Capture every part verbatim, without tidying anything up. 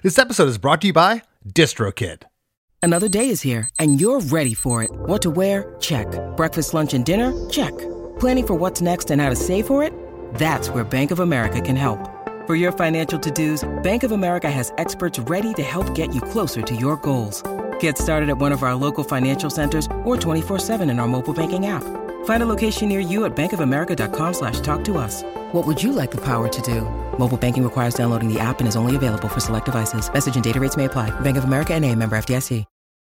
This episode is brought to you by DistroKid. Another day is here, and you're ready for it. What to wear? Check. Breakfast, lunch, and dinner? Check. Planning for what's next and how to save for it? That's where Bank of America can help. For your financial to-dos, Bank of America has experts ready to help get you closer to your goals. Get started at one of our local financial centers or twenty-four seven in our mobile banking app. Find a location near you at bankofamerica.com slash talk to us. What would you like the power to do? Mobile banking requires downloading the app and is only available for select devices. Message and data rates may apply. Bank of America N A, member F D I C.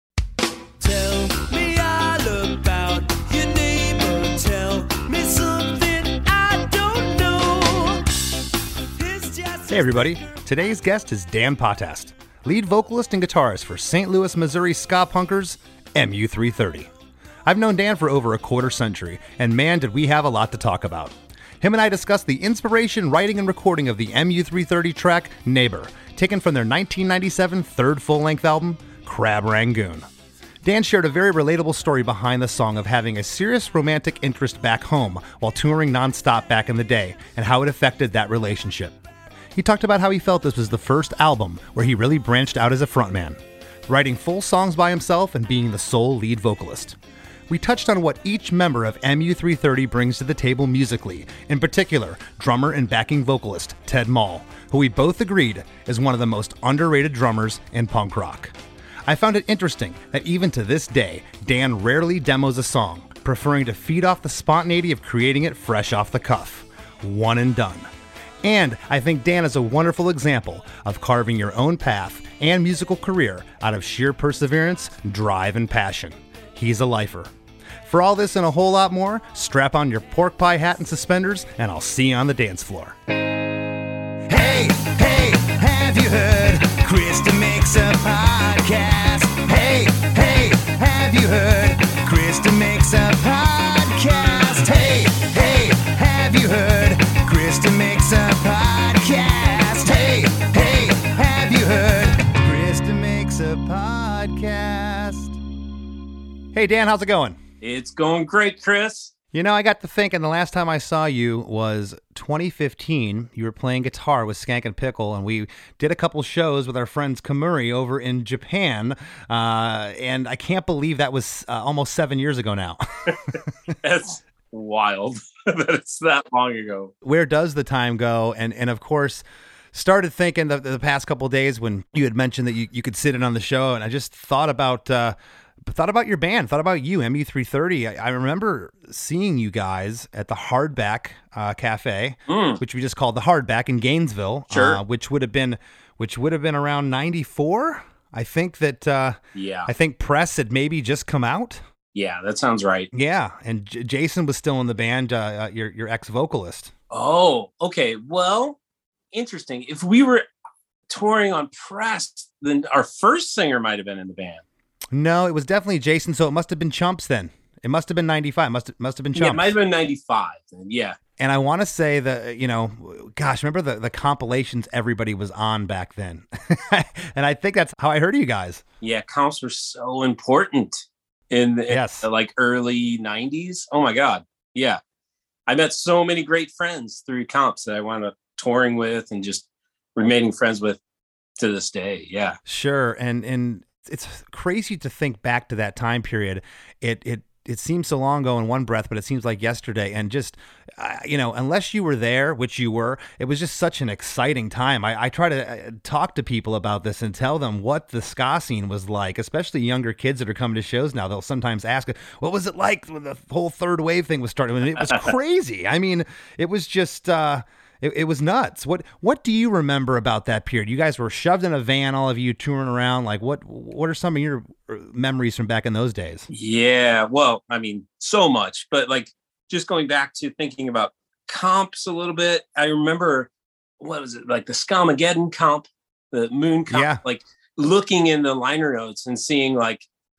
Tell me all about your neighbor. Tell me something I don't know. It's just Hey everybody, today's guest is Dan Potast, lead vocalist and guitarist for Saint Louis, Missouri ska punkers M U three thirty. I've known Dan for over a quarter century, and man did we have a lot to talk about. Him and I discussed the inspiration, writing, and recording of the M U three thirty track Neighbor, taken from their nineteen ninety-seven third full-length album, Crab Rangoon. Dan shared a very relatable story behind the song of having a serious romantic interest back home while touring nonstop back in the day, and how it affected that relationship. He talked about how he felt this was the first album where he really branched out as a frontman, writing full songs by himself and being the sole lead vocalist. We touched on what each member of M U three thirty brings to the table musically, in particular, drummer and backing vocalist Ted Mall, who we both agreed is one of the most underrated drummers in punk rock. I found it interesting that even to this day, Dan rarely demos a song, preferring to feed off the spontaneity of creating it fresh off the cuff. One and done. And I think Dan is a wonderful example of carving your own path and musical career out of sheer perseverance, drive, and passion. He's a lifer. For all this and a whole lot more, strap on your pork pie hat and suspenders, and I'll see you on the dance floor. Hey, hey, have you heard? Krista makes a podcast. Hey, hey, have you heard? Krista makes a podcast. Hey, hey, have you heard? Krista makes a podcast. Hey, hey, have you heard? Krista makes a podcast. Hey Dan, how's it going? It's going great, Chris. You know, I got to thinking the last time I saw you was twenty fifteen. You were playing guitar with Skank and Pickle, and we did a couple shows with our friends Kamuri over in Japan. Uh, and I can't believe that was uh, almost seven years ago now. That's wild that it's that long ago. Where does the time go? And and of course, started thinking the, the past couple of days when you had mentioned that you, you could sit in on the show, and I just thought about uh, thought about your band, thought about you, M U three thirty. I, I remember seeing you guys at the Hardback uh, Cafe, Mm. which we just called the Hardback in Gainesville, Sure. uh, which would have been which would have been around ninety-four. I think that uh, Yeah. I think Press had maybe just come out. Yeah, that sounds right. Yeah, and J- Jason was still in the band, uh, uh, your your ex vocalist. Oh, okay. Well, interesting. If we were touring on Press, then our first singer might have been in the band. No, it was definitely Jason. So it must have been Chumps then. It must have been ninety-five. Must have, must have been Chumps. Yeah, it might have been ninety-five. Then. Yeah. And I want to say that, you know, gosh, remember the, the compilations everybody was on back then. And I think that's how I heard of you guys. Yeah, comps were so important in the, Yes. in the like early nineties. Oh my God. Yeah. I met so many great friends through comps that I wound up touring with and just remaining friends with to this day. Yeah. Sure. And and it's crazy to think back to that time period. It it it seems so long ago in one breath, but it seems like yesterday. And just, uh, you know, unless you were there, which you were, it was just such an exciting time. I, I try to uh, talk to people about this and tell them what the ska scene was like, especially younger kids that are coming to shows now. They'll sometimes ask, what was it like when the whole third wave thing was starting? And it was crazy. I mean, it was just... Uh, It, it was nuts. What What do you remember about that period? You guys were shoved in a van, all of you touring around. Like, what What are some of your memories from back in those days? Yeah, well, I mean, so much, but like just going back to thinking about comps a little bit, I remember, what was it, like the Skamageddon comp, the Moon comp, Yeah. like looking in the liner notes and seeing like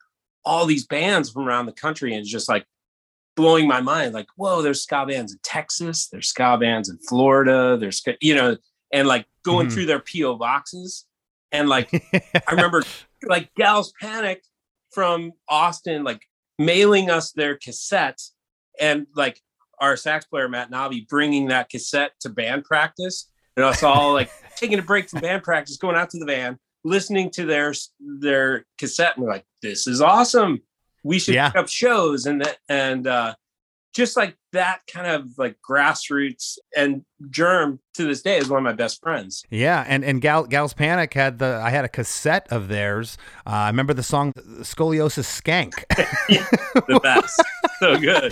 all these bands from around the country and just like blowing my mind, like, whoa, there's ska bands in Texas, there's ska bands in Florida, there's, ska- you know, and like going Mhm. through their P O boxes. And like, I remember like Gals Panic from Austin, like mailing us their cassettes, and like our sax player, Matt Navi, bringing that cassette to band practice and us all like taking a break from band practice, going out to the van, listening to their their cassette, and we're like, this is awesome. We should yeah. pick up shows. And that, and uh, just like that kind of like grassroots, and Germ to this day is one of my best friends. Yeah. And, and Gal, Gals Panic had the, I had a cassette of theirs. Uh, I remember the song Scoliosis Skank. Yeah, the best. So good.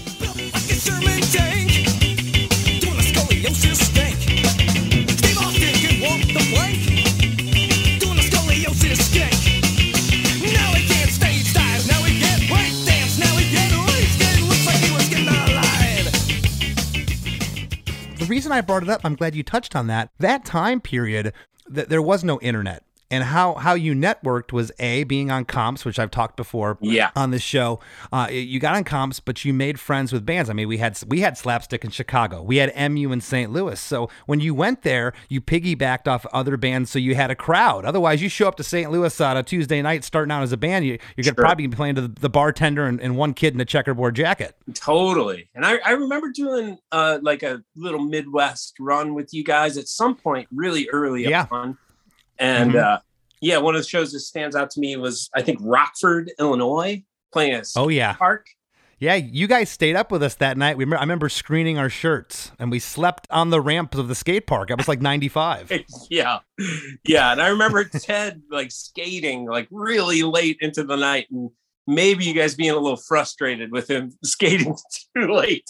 The reason I brought it up, I'm glad you touched on that. That time period, th- there was no internet. And how, how you networked was A, being on comps, which I've talked before yeah. on this show. Uh, you got on comps, but you made friends with bands. I mean, we had we had Slapstick in Chicago. We had M U in Saint Louis. So when you went there, you piggybacked off other bands, so you had a crowd. Otherwise, you show up to Saint Louis on a Tuesday night starting out as a band, you, you're going to sure. probably be playing to the, the bartender and, and one kid in a checkerboard jacket. Totally. And I, I remember doing uh, like a little Midwest run with you guys at some point really early yeah. on. And mm-hmm. uh, yeah, one of the shows that stands out to me was, I think, Rockford, Illinois, playing at oh, yeah. Park. Yeah, you guys stayed up with us that night. We remember, I remember screening our shirts, and we slept on the ramps of the skate park. I was like ninety-five. yeah. Yeah, and I remember Ted like skating like really late into the night, and maybe you guys being a little frustrated with him skating too late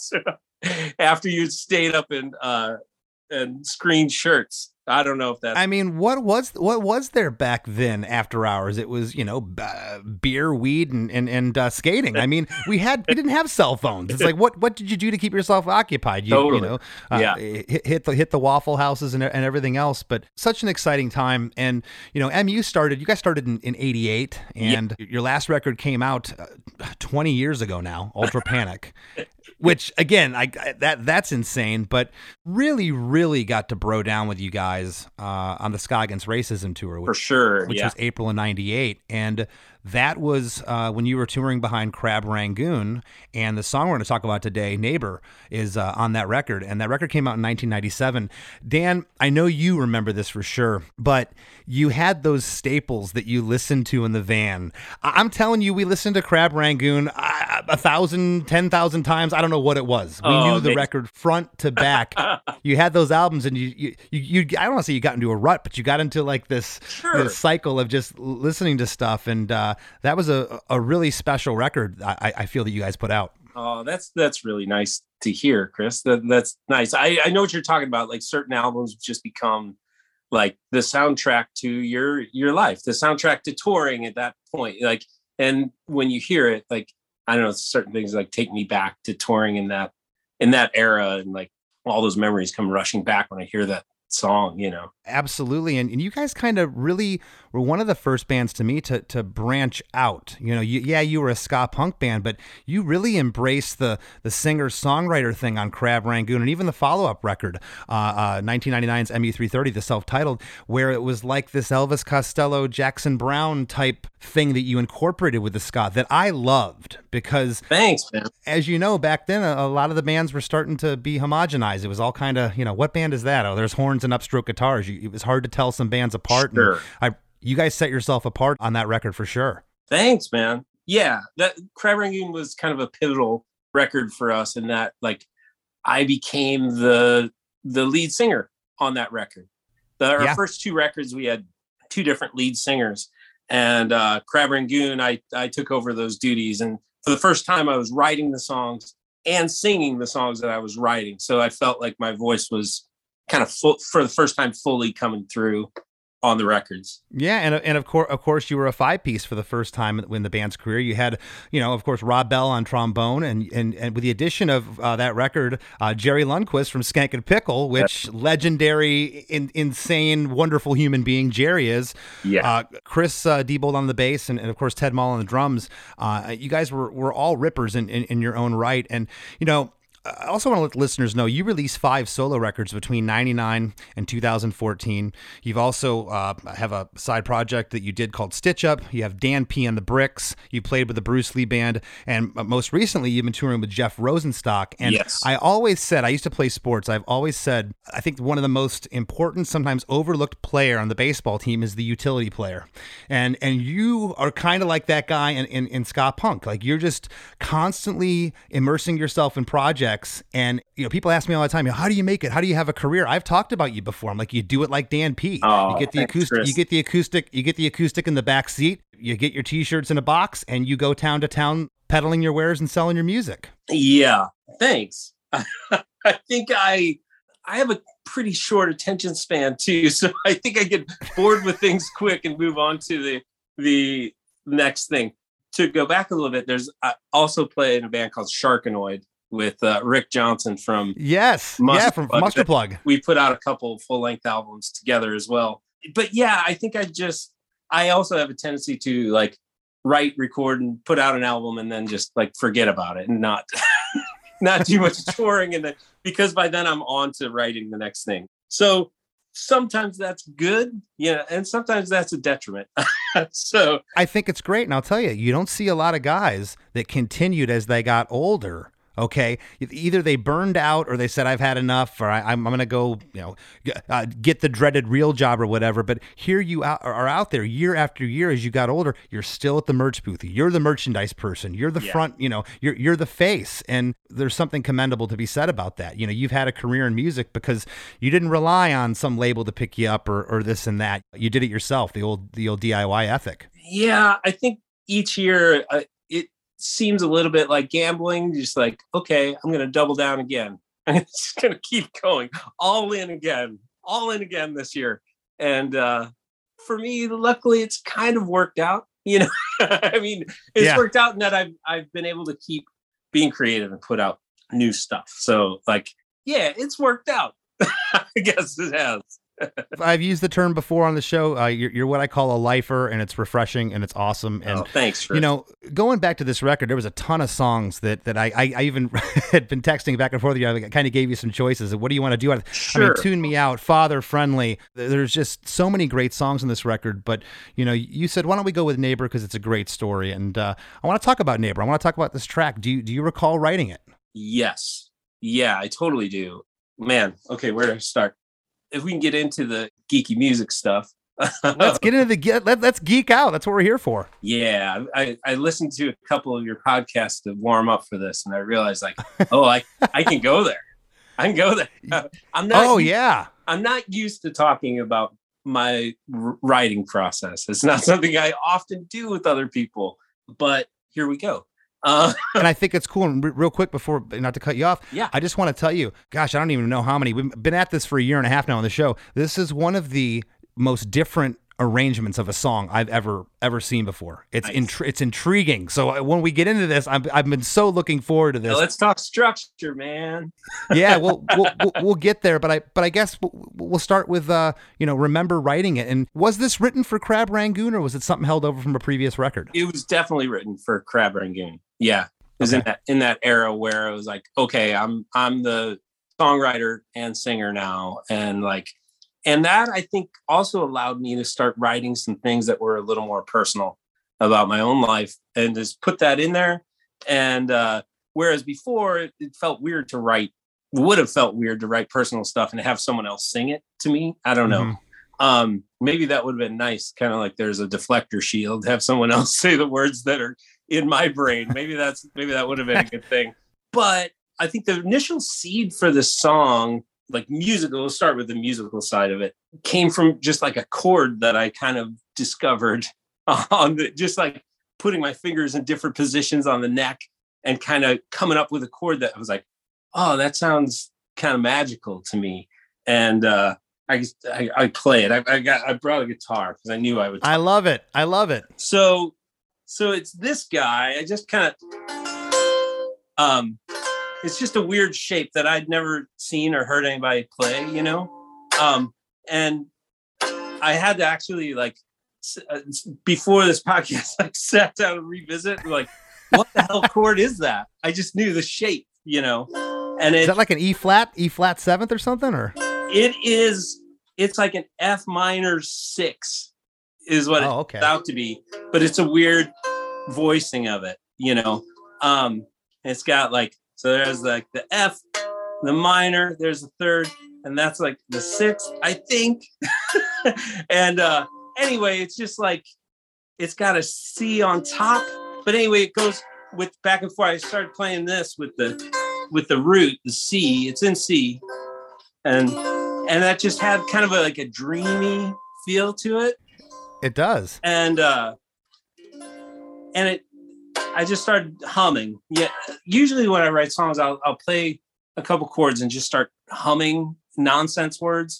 after you'd stayed up and uh, and screened shirts. I don't know if that's... I mean, what was what was there back then after hours? It was, you know, uh, beer, weed, and and, and uh, skating. I mean, we had we didn't have cell phones. It's like, what what did you do to keep yourself occupied? You, totally. you know, uh, yeah. hit, hit the hit the Waffle Houses and and everything else. But such an exciting time. And you know, M U started. You guys started in, in eighty-eight, and yeah. your last record came out uh, twenty years ago now. Ultra Panic. Which again, I that that's insane, but really, really got to bro down with you guys uh, on the Ska Against Racism tour, which, for sure, which yeah. was April of ninety-eight, and that was uh, when you were touring behind Crab Rangoon, and the song we're going to talk about today, "Neighbor," is uh, on that record, and that record came out in nineteen ninety-seven. Dan, I know you remember this for sure, but you had those staples that you listened to in the van. I- I'm telling you, we listened to Crab Rangoon uh, a thousand, ten thousand times. I don't know what it was. We oh, knew the they- record front to back. You had those albums, and you, you, you, you, I don't want to say you got into a rut, but you got into like this, sure. this cycle of just listening to stuff, and uh, that was a a really special record. I, I feel that you guys put out. Oh, that's that's really nice to hear, Chris. That that's nice. I, I know what you're talking about. Like certain albums just become like the soundtrack to your your life, the soundtrack to touring at that point. Like, and when you hear it, like I don't know, certain things like take me back to touring in that in that era, and like all those memories come rushing back when I hear that song, you know. Absolutely. And, and you guys kind of really were one of the first bands to me to to branch out. You know, you, yeah, you were a ska punk band, but you really embraced the the singer-songwriter thing on Crab Rangoon, and even the follow-up record, uh, uh, nineteen ninety-nine's M U three thirty, the self-titled, where it was like this Elvis Costello, Jackson Browne type thing that you incorporated with the ska that I loved, because thanks, man. As you know, back then, a, a lot of the bands were starting to be homogenized. It was all kind of, you know, what band is that? Oh, there's horns and upstroke guitars. You, it was hard to tell some bands apart. Sure. And I, you guys set yourself apart on that record for sure. Thanks, man. Yeah, that Crab Rangoon was kind of a pivotal record for us in that, like, I became the the lead singer on that record. The, our yeah. first two records, we had two different lead singers, and uh, Crab Rangoon, I I took over those duties, and for the first time, I was writing the songs and singing the songs that I was writing. So I felt like my voice was kind of full, for the first time fully coming through on the records. Yeah, and and of course, of course, you were a five piece for the first time in the band's career. You had, you know, of course, Rob Bell on trombone, and and, and with the addition of uh, that record, uh, Jerry Lundquist from Skank and Pickle, which legendary, in, insane, wonderful human being Jerry is. Yeah. Uh, Chris uh, Diebold on the bass, and, and of course Ted Mall on the drums. Uh, you guys were were all rippers in, in in your own right, and you know. I also want to let listeners know you released five solo records between ninety-nine and two thousand fourteen. You've also uh, have a side project that you did called Stitch Up. You have Dan P and the Bricks. You played with the Bruce Lee Band. And most recently, you've been touring with Jeff Rosenstock. And yes. I always said, I used to play sports. I've always said, I think one of the most important, sometimes overlooked player on the baseball team is the utility player. And and you are kind of like that guy in, in, in ska punk. Like you're just constantly immersing yourself in projects. And, you know, people ask me all the time, how do you make it? How do you have a career? I've talked about you before. I'm like, you do it like Dan P. Oh, you get the thanks, acoustic, Chris. you get the acoustic, you get the acoustic in the back seat. You get your t-shirts in a box and you go town to town peddling your wares and selling your music. Yeah. Thanks. I think I, I have a pretty short attention span too. So I think I get bored with things quick and move on to the, the next thing. To go back a little bit, there's, I also play in a band called Sharkanoid with uh, Rick Johnson from yes, Muster yeah, from Plug. Muster Plug. We put out a couple full length albums together as well. But yeah, I think I just I also have a tendency to like write, record, and put out an album, and then just like forget about it and not not do much touring, and then because by then I'm on to writing the next thing. So sometimes that's good, yeah, and sometimes that's a detriment. So I think it's great, and I'll tell you, you don't see a lot of guys that continued as they got older. Okay, either they burned out or they said, I've had enough, or I, I'm, I'm going to go, you know, uh, get the dreaded real job or whatever. But here you out, are out there year after year as you got older. You're still at the merch booth. You're the merchandise person. You're the yeah. front, you know, you're you're the face. And there's something commendable to be said about that. You know, you've had a career in music because you didn't rely on some label to pick you up or, or this and that. You did it yourself, the old the old D I Y ethic. Yeah, I think each year uh, it seems a little bit like gambling, just like, okay, I'm going to double down again. I'm just going to keep going all in again, all in again this year. And uh, for me, luckily, it's kind of worked out. You know, I mean, it's Yeah. worked out in that I've, I've been able to keep being creative and put out new stuff. So like, yeah, it's worked out. I guess it has. I've used the term before on the show. Uh, you're, you're what I call a lifer, and it's refreshing and it's awesome. And Oh, thanks, Chris. you know, going back to this record, there was a ton of songs that that I I, I even had been texting back and forth. You know, I kind of gave you some choices of what do you want to do? I Sure. mean, Tune Me Out, Father Friendly. There's just so many great songs on this record. But you know, you said why don't we go with Neighbor because it's a great story, and uh, I want to talk about Neighbor. I want to talk about this track. Do you do you recall writing it? Yes. Yeah, I totally do. Man, okay, where do I start? If we can get into the geeky music stuff. Let's get into the ge- let, let's geek out. That's what we're here for. Yeah, I, I listened to a couple of your podcasts to warm up for this, and I realized like, oh, I, I can go there. I can go there. I'm not. Oh used, yeah. I'm not used to talking about my r- writing process. It's not something I often do with other people, but here we go. Uh, and I think it's cool. And re- real quick before, not to cut you off, Yeah. I just want to tell you, gosh, I don't even know how many. We've been at this for a year and a half now on the show. This is one of the most different arrangements of a song I've ever ever seen before. It's Nice. intri- it's intriguing. So when we get into this, I've I've been so looking forward to this. now let's talk structure, man. yeah, we'll, we'll we'll we'll get there, but I but I guess we'll, we'll start with uh you know remember writing it. And was this written for Crab Rangoon or was it something held over from a previous record? It was definitely written for Crab Rangoon. Yeah, it was in Okay. that in that era where it was like, okay, I'm I'm the songwriter and singer now, and like, and that I think also allowed me to start writing some things that were a little more personal about my own life, and just put that in there. And uh, whereas before it, it felt weird to write, would have felt weird to write personal stuff and have someone else sing it to me. I don't know. Mhm. Um, maybe that would have been nice. Kind of like there's a deflector shield, have someone else say the words that are in my brain. Maybe that's, maybe that would have been a good thing. But I think the initial seed for this song, like musical, we'll start with the musical side of it, came from just like a chord that I kind of discovered on the, just like putting my fingers in different positions on the neck and kind of coming up with a chord that I was like, oh, that sounds kind of magical to me. And, uh, I, I I play it. I, I got I brought a guitar because I knew I would. I love it. I love it. So so it's this guy. I just kind of um, it's just a weird shape that I'd never seen or heard anybody play. You know, um, and I had to actually like s- uh, before this podcast, like sat down and revisit. Like, what the hell chord is that? I just knew the shape. You know, And Is it, that like an E flat, E flat seventh or something? Or it is, it's like an F minor six is what oh, it's okay. about to be, but it's a weird voicing of it, you know? Um, it's got like, so there's like the F, the minor, there's the third, and that's like the sixth, I think. And uh, anyway, it's just like, it's got a C on top, but anyway, it goes with back and forth. I started playing this with the, with the root, the C, it's in C. And, and that just had kind of a, like a dreamy feel to it. It does. And, uh, and it, I just started humming. Yeah. Usually when I write songs, I'll, I'll play a couple chords and just start humming nonsense words.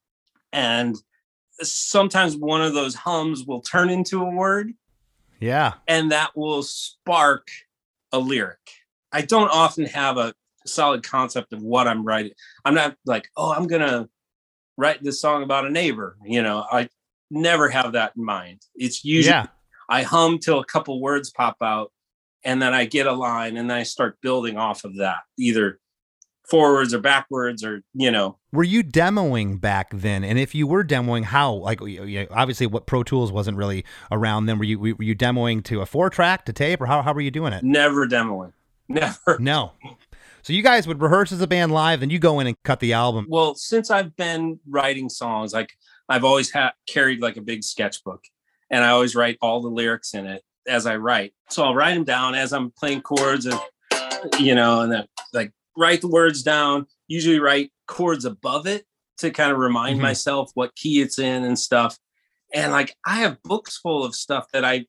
And sometimes one of those hums will turn into a word. Yeah. And that will spark a lyric. I don't often have a solid concept of what I'm writing. I'm not like, oh, I'm going to write this song about a neighbor. You know, I never have that in mind. It's usually Yeah. I hum till a couple words pop out, and then I get a line, and then I start building off of that, either forwards or backwards, or, you know. Were you demoing back then? And if you were demoing, how? Like, you know, obviously, what Pro Tools wasn't really around then. Were you were you demoing to a four track, to tape, or how how were you doing it? Never demoing. Never. No. So you guys would rehearse as a band live, then you go in and cut the album. Well, since I've been writing songs, like I've always had carried like a big sketchbook, and I always write all the lyrics in it as I write. So I'll write them down as I'm playing chords, and you know, and then like write the words down. Usually write chords above it to kind of remind Mm-hmm. myself what key it's in and stuff. And like I have books full of stuff that I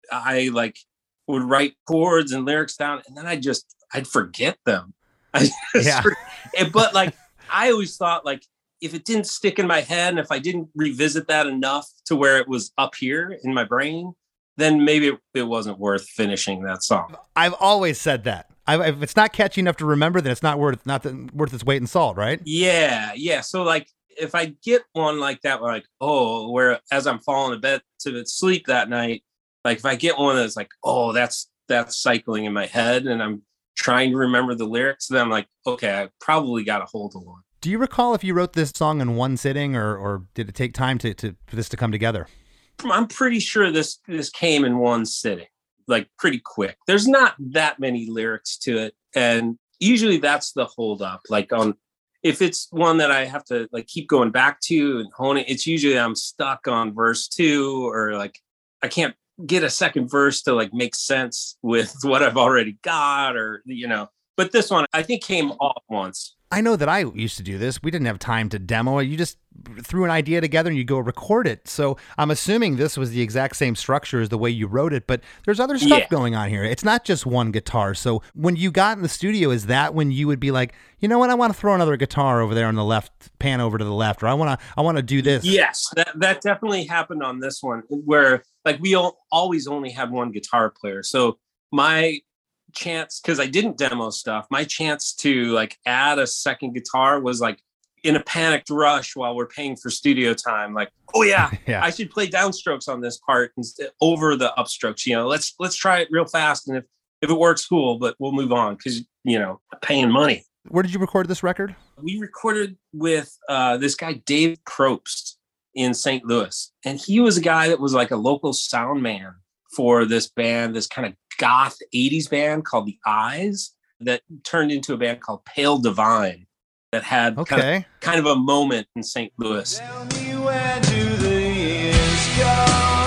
I like would write chords and lyrics down, and then I just I'd forget them. I just, Yeah. But like I always thought, like, if it didn't stick in my head and if I didn't revisit that enough to where it was up here in my brain, then maybe it, it wasn't worth finishing that song. I've always said that. I, if it's not catchy enough to remember, then it's not worth not the, worth its weight in salt, right? Yeah, yeah. So like if I get one like that, where like, oh, where as I'm falling to bed to sleep that night, like if I get one that's like, oh, that's that's cycling in my head and I'm trying to remember the lyrics, then I'm like, okay, I probably got a hold of one. Do you recall if you wrote this song in one sitting, or or did it take time to, to for this to come together? I'm pretty sure this this came in one sitting, like pretty quick. There's not that many lyrics to it, and usually that's the hold up. Like on if it's one that I have to like keep going back to and hone it, it's usually I'm stuck on verse two, or like I can't get a second verse to like make sense with what I've already got, or you know. But this one I think came all at once. I know that I used to do this. We didn't have time to demo it. You just threw an idea together and you go record it. So I'm assuming this was the exact same structure as the way you wrote it, but there's other stuff Yeah. going on here. It's not just one guitar. So when you got in the studio, is that when you would be like, you know what, I want to throw another guitar over there on the left, pan over to the left, or I want to, I want to do this. Yes, that, that definitely happened on this one, where like we all, always only had one guitar player. So my chance, because I didn't demo stuff, my chance to like add a second guitar was like in a panicked rush while we're paying for studio time. Like, oh yeah, Yeah. I should play downstrokes on this part instead over the upstrokes. You know, let's let's try it real fast, and if if it works, cool. But we'll move on because you know, paying money. Where did you record this record? We recorded with uh, this guy, Dave Probst, in Saint Louis. And he was a guy that was like a local sound man for this band, this kind of goth eighties band called The Eyes that turned into a band called Pale Divine that had kind, of, Okay. kind of a moment in Saint Louis. Tell me, where do the years go?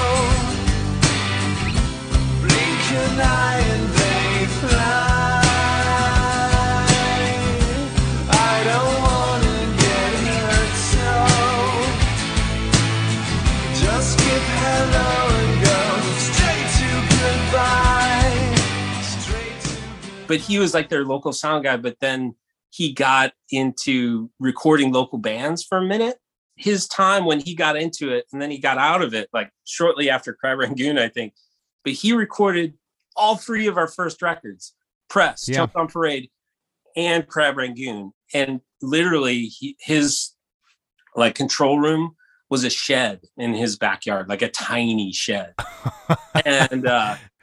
Blink an eye and they fly. I don't wanna get hurt, so just give hello and go straight to goodbye. Straight to goodbye. But he was like their local sound guy, but then he got into recording local bands for a minute. His time when he got into it, and then he got out of it, like shortly after Crab Rangoon, I think. But he recorded all three of our first records, Press, Yeah. Jumped on Parade, and Crab Rangoon. And literally he, his like control room was a shed in his backyard, like a tiny shed. And uh,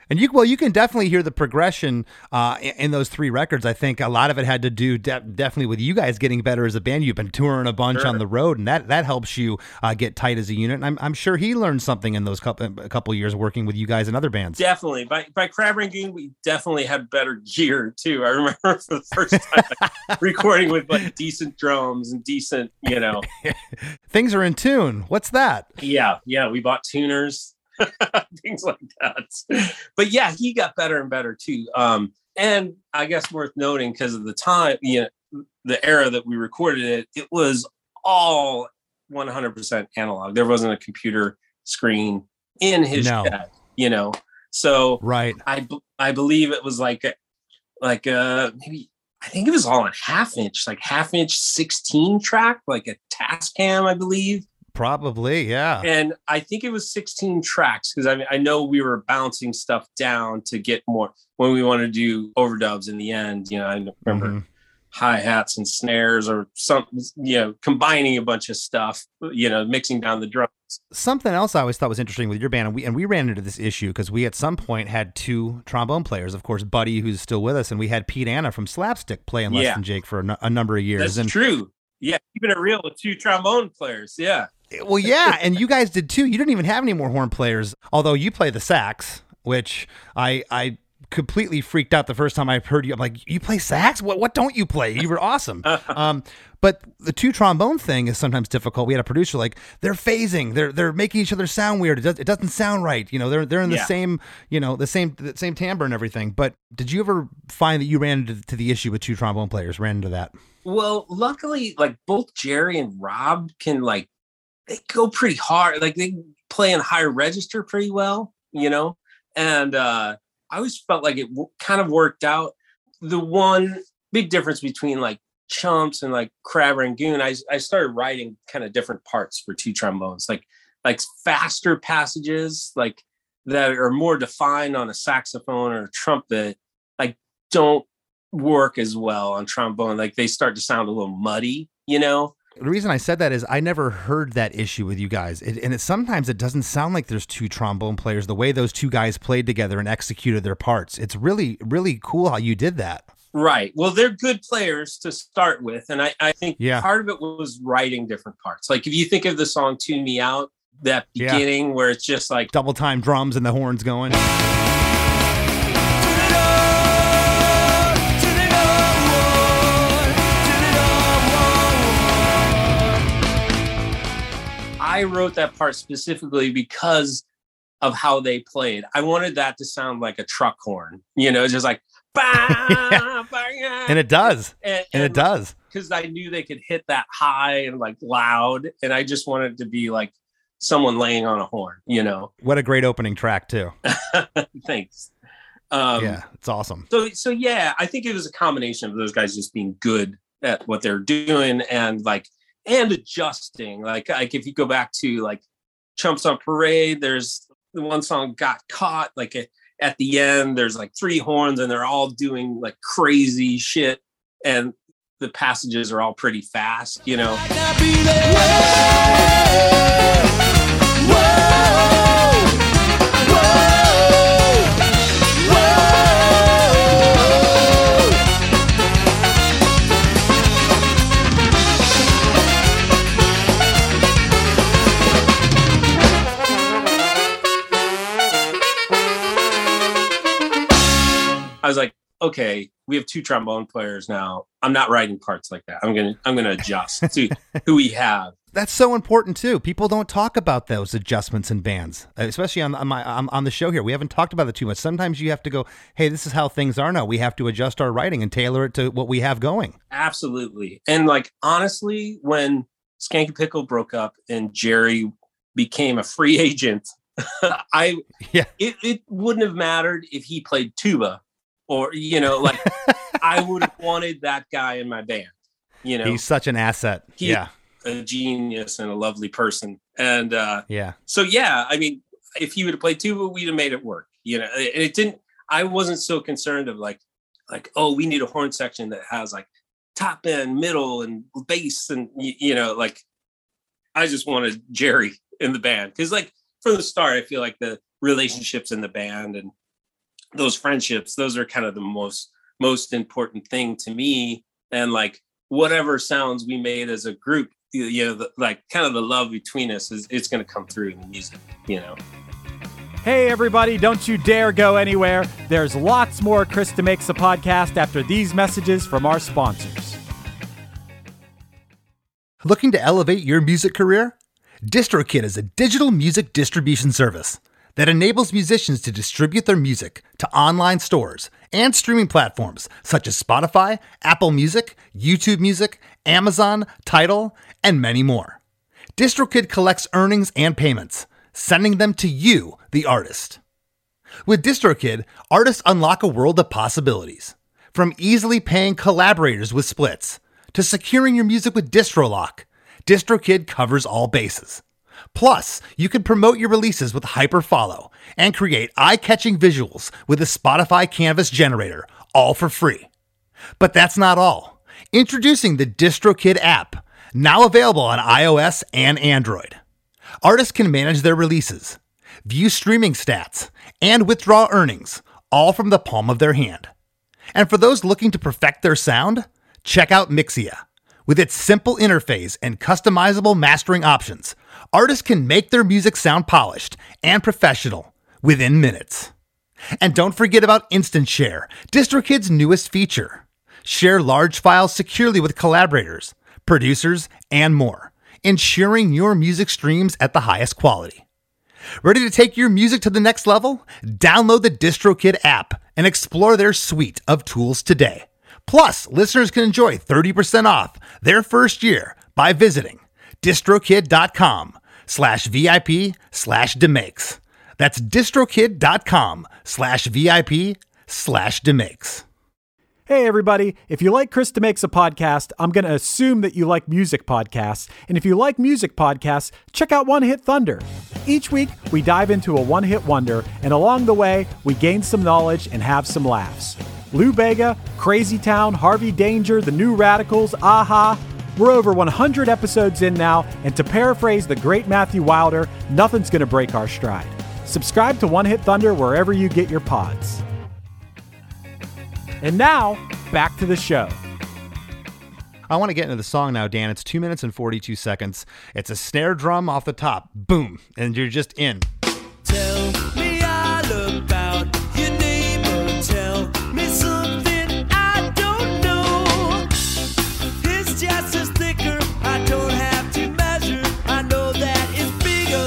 And you, well, you can definitely hear the progression uh, in, in those three records. I think a lot of it had to do de- definitely with you guys getting better as a band. You've been touring a bunch Sure. on the road, and that that helps you uh, get tight as a unit. And I'm I'm sure he learned something in those couple a couple years working with you guys and other bands. Definitely. By by Crab Rangoon, we definitely had better gear too. I remember for the first time like, recording with like decent drums and decent, you know. Things are in tune. What's that? Yeah, yeah. We bought tuners. Things like that. But yeah, he got better and better too. Um, and I guess worth noting because of the time, you know, the era that we recorded it, it was all one hundred percent analog. There wasn't a computer screen in his No. shed, you know. So Right. I I believe it was like a, like uh maybe I think it was all on half inch, like half inch sixteen track, like a Tascam, I believe. Probably, yeah. And I think it was sixteen tracks because I mean, I know we were bouncing stuff down to get more when we wanted to do overdubs in the end. You know, I remember Mhm. hi-hats and snares or something, you know, combining a bunch of stuff, you know, mixing down the drums. Something else I always thought was interesting with your band, and we and we ran into this issue because we at some point had two trombone players. Of course, Buddy, who's still with us, and we had Pete Anna from Slapstick playing Less Yeah. Than Jake for a, nu- a number of years. That's and true. Yeah, keeping it real with two trombone players. Yeah. Well, yeah, and you guys did too. You didn't even have any more horn players, although you play the sax, which I I completely freaked out the first time I heard you. I'm like, you play sax? What what don't you play? You were awesome. um, but the two trombone thing is sometimes difficult. We had a producer like they're phasing, they're they're making each other sound weird. It, does, it doesn't sound right. You know, they're they're in the Yeah. same you know the same the same timbre and everything. But did you ever find that you ran into to the issue with two trombone players? Ran into that? Well, luckily, like both Jerry and Rob can like they go pretty hard. Like they play in higher register pretty well, you know. And uh, I always felt like it w- kind of worked out. The one big difference between like Chumps and like Crab Rangoon, I I started writing kind of different parts for two trombones, like like faster passages, like that are more defined on a saxophone or a trumpet, like don't work as well on trombone. Like they start to sound a little muddy, you know. The reason I said that is I never heard that issue with you guys. It, and it, sometimes it doesn't sound like there's two trombone players, the way those two guys played together and executed their parts. It's really, really cool how you did that. Right. Well, they're good players to start with. And I, I think Yeah. part of it was writing different parts. Like if you think of the song Tune Me Out, that Yeah. beginning where it's just like, Double time drums and the horns going. I wrote that part specifically because of how they played. I wanted that to sound like a truck horn, you know, just like, bah, bah, And it does. and, And it does. Because I knew they could hit that high and like loud. And I just wanted it to be like someone laying on a horn, you know. What a great opening track, too. Thanks. Um, yeah, it's awesome. So, so yeah, I think it was a combination of those guys just being good at what they're doing and like, and adjusting. Like, like if you go back to like Chumps on Parade, there's the one song Got Caught. Like a, at the end, there's like three horns and they're all doing like crazy shit. And the passages are all pretty fast, you know. I was like, okay, we have two trombone players now. I'm not writing parts like that. I'm gonna I'm gonna adjust to who we have. That's so important too. People don't talk about those adjustments in bands, especially on, on my on, on the show here. We haven't talked about it too much. Sometimes you have to go, hey, this is how things are now. We have to adjust our writing and tailor it to what we have going. Absolutely. And like honestly, when Skanky Pickle broke up and Jerry became a free agent, I Yeah. it, it wouldn't have mattered if he played tuba or you know, like I would have wanted that guy in my band. You know, He's such an asset. He- yeah. a genius and a lovely person. And uh Yeah. so yeah, I mean, if he would have played tuba, we'd have made it work. You know, and it didn't. I wasn't so concerned of like, like oh, we need a horn section that has like top end, middle, and bass, and you, you know, like I just wanted Jerry in the band because like from the start, I feel like the relationships in the band and those friendships, those are kind of the most, most important thing to me. And like, whatever sounds we made as a group, you know, the, like kind of the love between us is it's going to come through in the music, you know? Hey, everybody, don't you dare go anywhere. There's lots more Chris DeMakes a Podcast after these messages from our sponsors. Looking to elevate your music career? DistroKid is a digital music distribution service that enables musicians to distribute their music to online stores and streaming platforms such as Spotify, Apple Music, YouTube Music, Amazon, Tidal, and many more. DistroKid collects earnings and payments, sending them to you, the artist. With DistroKid, artists unlock a world of possibilities. From easily paying collaborators with splits to securing your music with DistroLock, DistroKid covers all bases. Plus, you can promote your releases with Hyperfollow and create eye-catching visuals with the Spotify Canvas generator, all for free. But that's not all. Introducing the DistroKid app, now available on iOS and Android. Artists can manage their releases, view streaming stats, and withdraw earnings, all from the palm of their hand. And for those looking to perfect their sound, check out Mixia. With its simple interface and customizable mastering options, artists can make their music sound polished and professional within minutes. And don't forget about Instant Share, DistroKid's newest feature. Share large files securely with collaborators, producers, and more, ensuring your music streams at the highest quality. Ready to take your music to the next level? Download the DistroKid app and explore their suite of tools today. Plus, listeners can enjoy thirty percent off their first year by visiting distrokid.com slash VIP slash demakes. That's distrokid.com slash VIP slash demakes. Hey, everybody. If you like Chris DeMakes a Podcast, I'm going to assume that you like music podcasts. And if you like music podcasts, check out One Hit Thunder. Each week, we dive into a one-hit wonder, and along the way, we gain some knowledge and have some laughs. Lou Bega, Crazy Town, Harvey Danger, The New Radicals, Aha. We're over one hundred episodes in now, and to paraphrase the great Matthew Wilder, nothing's going to break our stride. Subscribe to One Hit Thunder wherever you get your pods. And now, back to the show. I want to get into the song now, Dan. It's two minutes and forty-two seconds. It's a snare drum off the top. Boom. And you're just in. Tell me all about your neighbor. Tell me something I don't know. His chest is thicker. I don't have to measure. I know that it's bigger.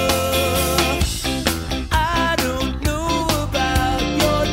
I don't know about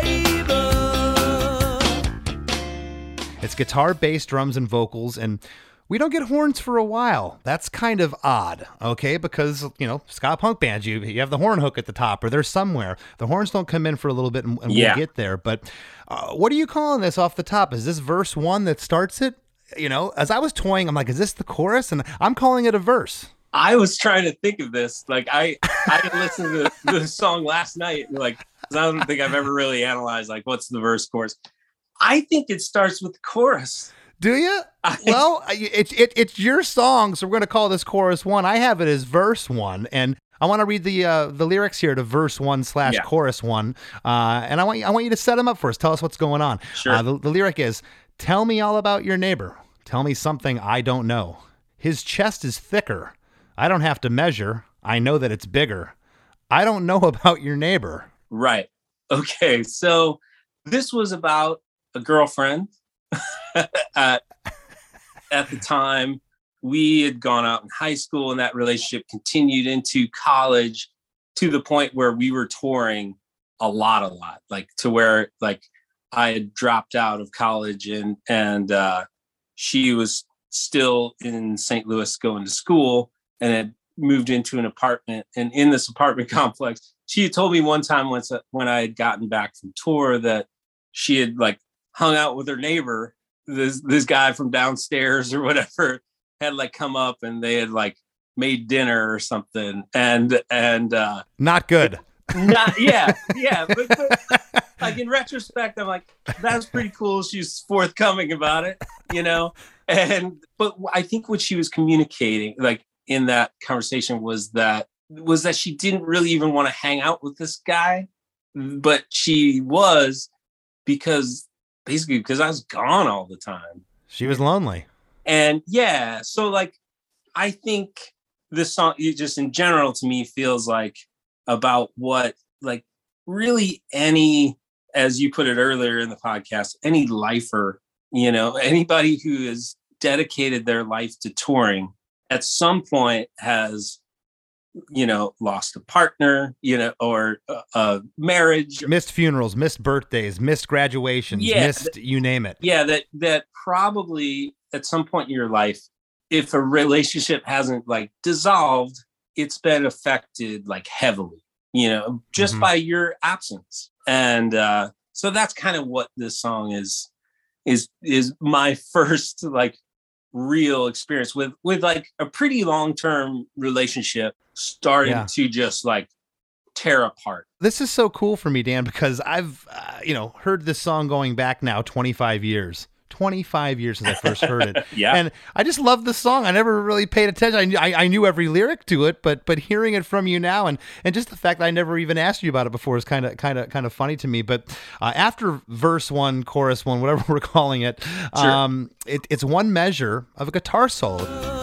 your neighbor. It's guitar, bass, drums, and vocals, and we don't get horns for a while. That's kind of odd, okay? Because, you know, ska punk bands, you you have the horn hook at the top, or they're somewhere. The horns don't come in for a little bit, and, and Yeah. we'll get there. But uh, what are you calling this off the top? Is this verse one that starts it? You know, as I was toying, I'm like, is this the chorus? And I'm calling it a verse. I was trying to think of this. Like I, I listened to the, the song last night. And like, 'cause I don't think I've ever really analyzed like what's the verse chorus. I think it starts with the chorus. Do you? Well, it's it, it's your song, so we're going to call this chorus one. I have it as verse one, and I want to read the uh, the lyrics here to verse one slash Yeah. chorus one, uh, and I want you, I want you to set them up for us. Tell us what's going on. Sure. Uh, the, the lyric is, "Tell me all about your neighbor. Tell me something I don't know. His chest is thicker. I don't have to measure. I know that it's bigger. I don't know about your neighbor." Right. Okay. So this was about a girlfriend. at, at the time, we had gone out in high school, and that relationship continued into college to the point where we were touring a lot, a lot, like to where like I had dropped out of college and and uh, she was still in Saint Louis going to school and had moved into an apartment. And in this apartment complex, she had told me one time once when I had gotten back from tour that she had like hung out with her neighbor, this this guy from downstairs or whatever, had like come up and they had like made dinner or something. And and uh Not good. not yeah, yeah. But, but like in retrospect, I'm like, that's pretty cool. She's forthcoming about it, you know? And but I think what she was communicating, like in that conversation, was that was that she didn't really even want to hang out with this guy. but she was because basically because I was gone all the time. She was lonely. And yeah, so like, I think this song, it just in general to me feels like about what, like really any, as you put it earlier in the podcast, any lifer, you know, anybody who has dedicated their life to touring at some point has, you know, lost a partner, you know, or a, a marriage, missed funerals, missed birthdays, missed graduations, yeah, missed, th- you name it. Yeah. That, that probably at some point in your life, if a relationship hasn't like dissolved, it's been affected like heavily, you know, just mm-hmm. by your absence. And uh, so that's kind of what this song is, is, is my first like real experience with, with like a pretty long-term relationship starting yeah. to just like tear apart. This is so cool for me, Dan, because I've, uh, you know, heard this song going back now twenty-five years. twenty-five years since I first heard it. Yeah. And I just love the song. I never really paid attention. I knew, I, I knew every lyric to it, but but hearing it from you now and and just the fact that I never even asked you about it before is kind of kind of kind of funny to me. But uh, after verse one, chorus one, whatever we're calling it, sure. um, it, it's one measure of a guitar solo.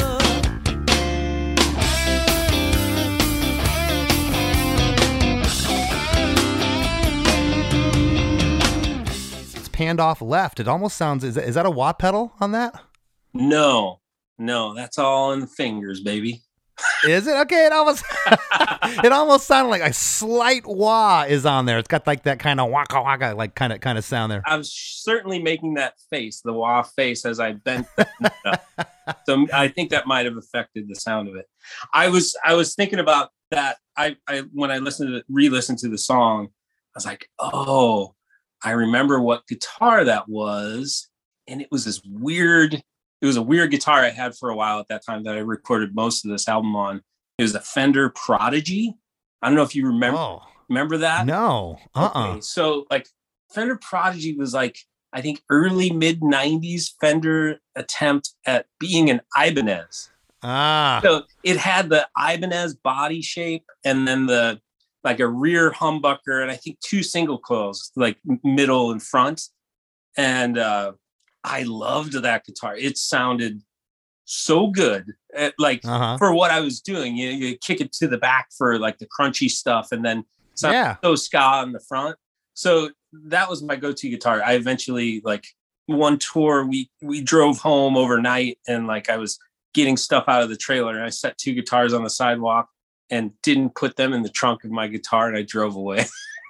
Panned off left. It almost sounds, is that, is that a wah pedal on that? No, no, that's all in the fingers, baby. Is it? Okay, it almost it almost sounded like a slight wah is on there. It's got like that kind of waka waka like kind of kind of sound there. I was certainly making that face, the wah face, as I bent. So I think that might have affected the sound of it. I was I was thinking about that. I, I when I listened to re-listened to the song, I was like, oh, I remember what guitar that was. And it was this weird, it was a weird guitar I had for a while at that time that I recorded most of this album on. It was a Fender Prodigy. I don't know if you remember, oh, remember that? No. Uh-uh. Okay, so like Fender Prodigy was like, I think early mid nineties Fender attempt at being an Ibanez. Ah. So it had the Ibanez body shape and then the, like a rear humbucker, and I think two single coils, like middle and front. And uh, I loved that guitar. It sounded so good, at, like uh-huh. for what I was doing. You, you kick it to the back for like the crunchy stuff, and then yeah. so ska on the front. So that was my go-to guitar. I eventually, like one tour, we we drove home overnight, and like I was getting stuff out of the trailer, and I set two guitars on the sidewalk and didn't put them in the trunk of my guitar, and I drove away.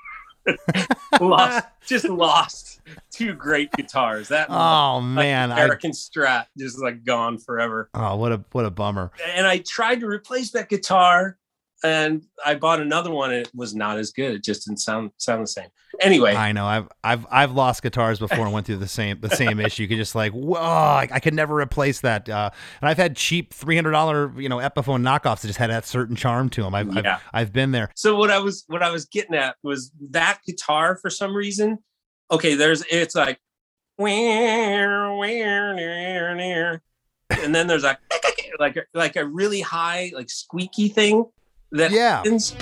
lost, just lost two great guitars. That oh like, man, American I... Strat just like gone forever. Oh, what a what a bummer. And I tried to replace that guitar, and I bought another one, and it was not as good. It just didn't sound sound the same. Anyway, I know I've I've I've lost guitars before and went through the same the same issue. You could just like, whoa, I, I could never replace that. Uh, and I've had cheap three hundred dollar you know Epiphone knockoffs that just had that certain charm to them. I've, yeah. I've I've been there. So what I was what I was getting at was that guitar for some reason. Okay, there's it's like, and then there's like like like a really high like squeaky thing that yeah. happens.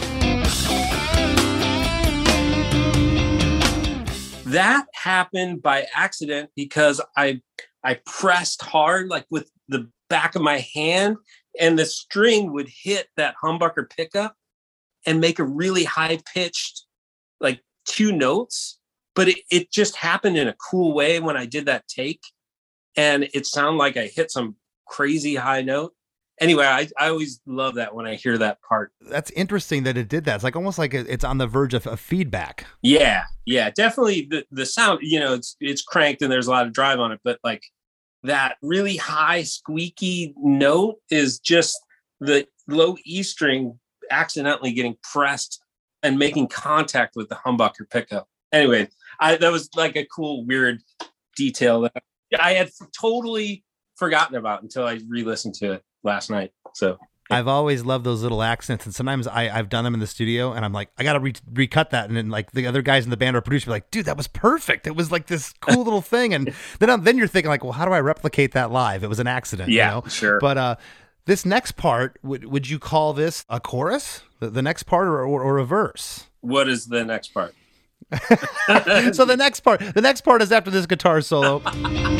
That happened by accident because I I pressed hard, like with the back of my hand, and the string would hit that humbucker pickup and make a really high pitched, like two notes. But it, it just happened in a cool way when I did that take, and it sounded like I hit some crazy high note. Anyway, I, I always love that when I hear that part. That's interesting that it did that. It's like almost like it's on the verge of, of feedback. Yeah, yeah, definitely. The the sound, you know, it's it's cranked and there's a lot of drive on it, but like that really high squeaky note is just the low E string accidentally getting pressed and making contact with the humbucker pickup. Anyway, I that was like a cool, weird detail that I had totally forgotten about until I re-listened to it last night. So I've always loved those little accents, and sometimes I, I've done them in the studio, and I'm like, I gotta re- recut that, and then like the other guys in the band or producer be like, dude, that was perfect. It was like this cool little thing, and then I'm, then you're thinking like, well, how do I replicate that live? It was an accident, yeah, you know? Sure. But uh, this next part, would would you call this a chorus? The, the next part, or, or or a verse? What is the next part? So the next part, the next part is after this guitar solo. To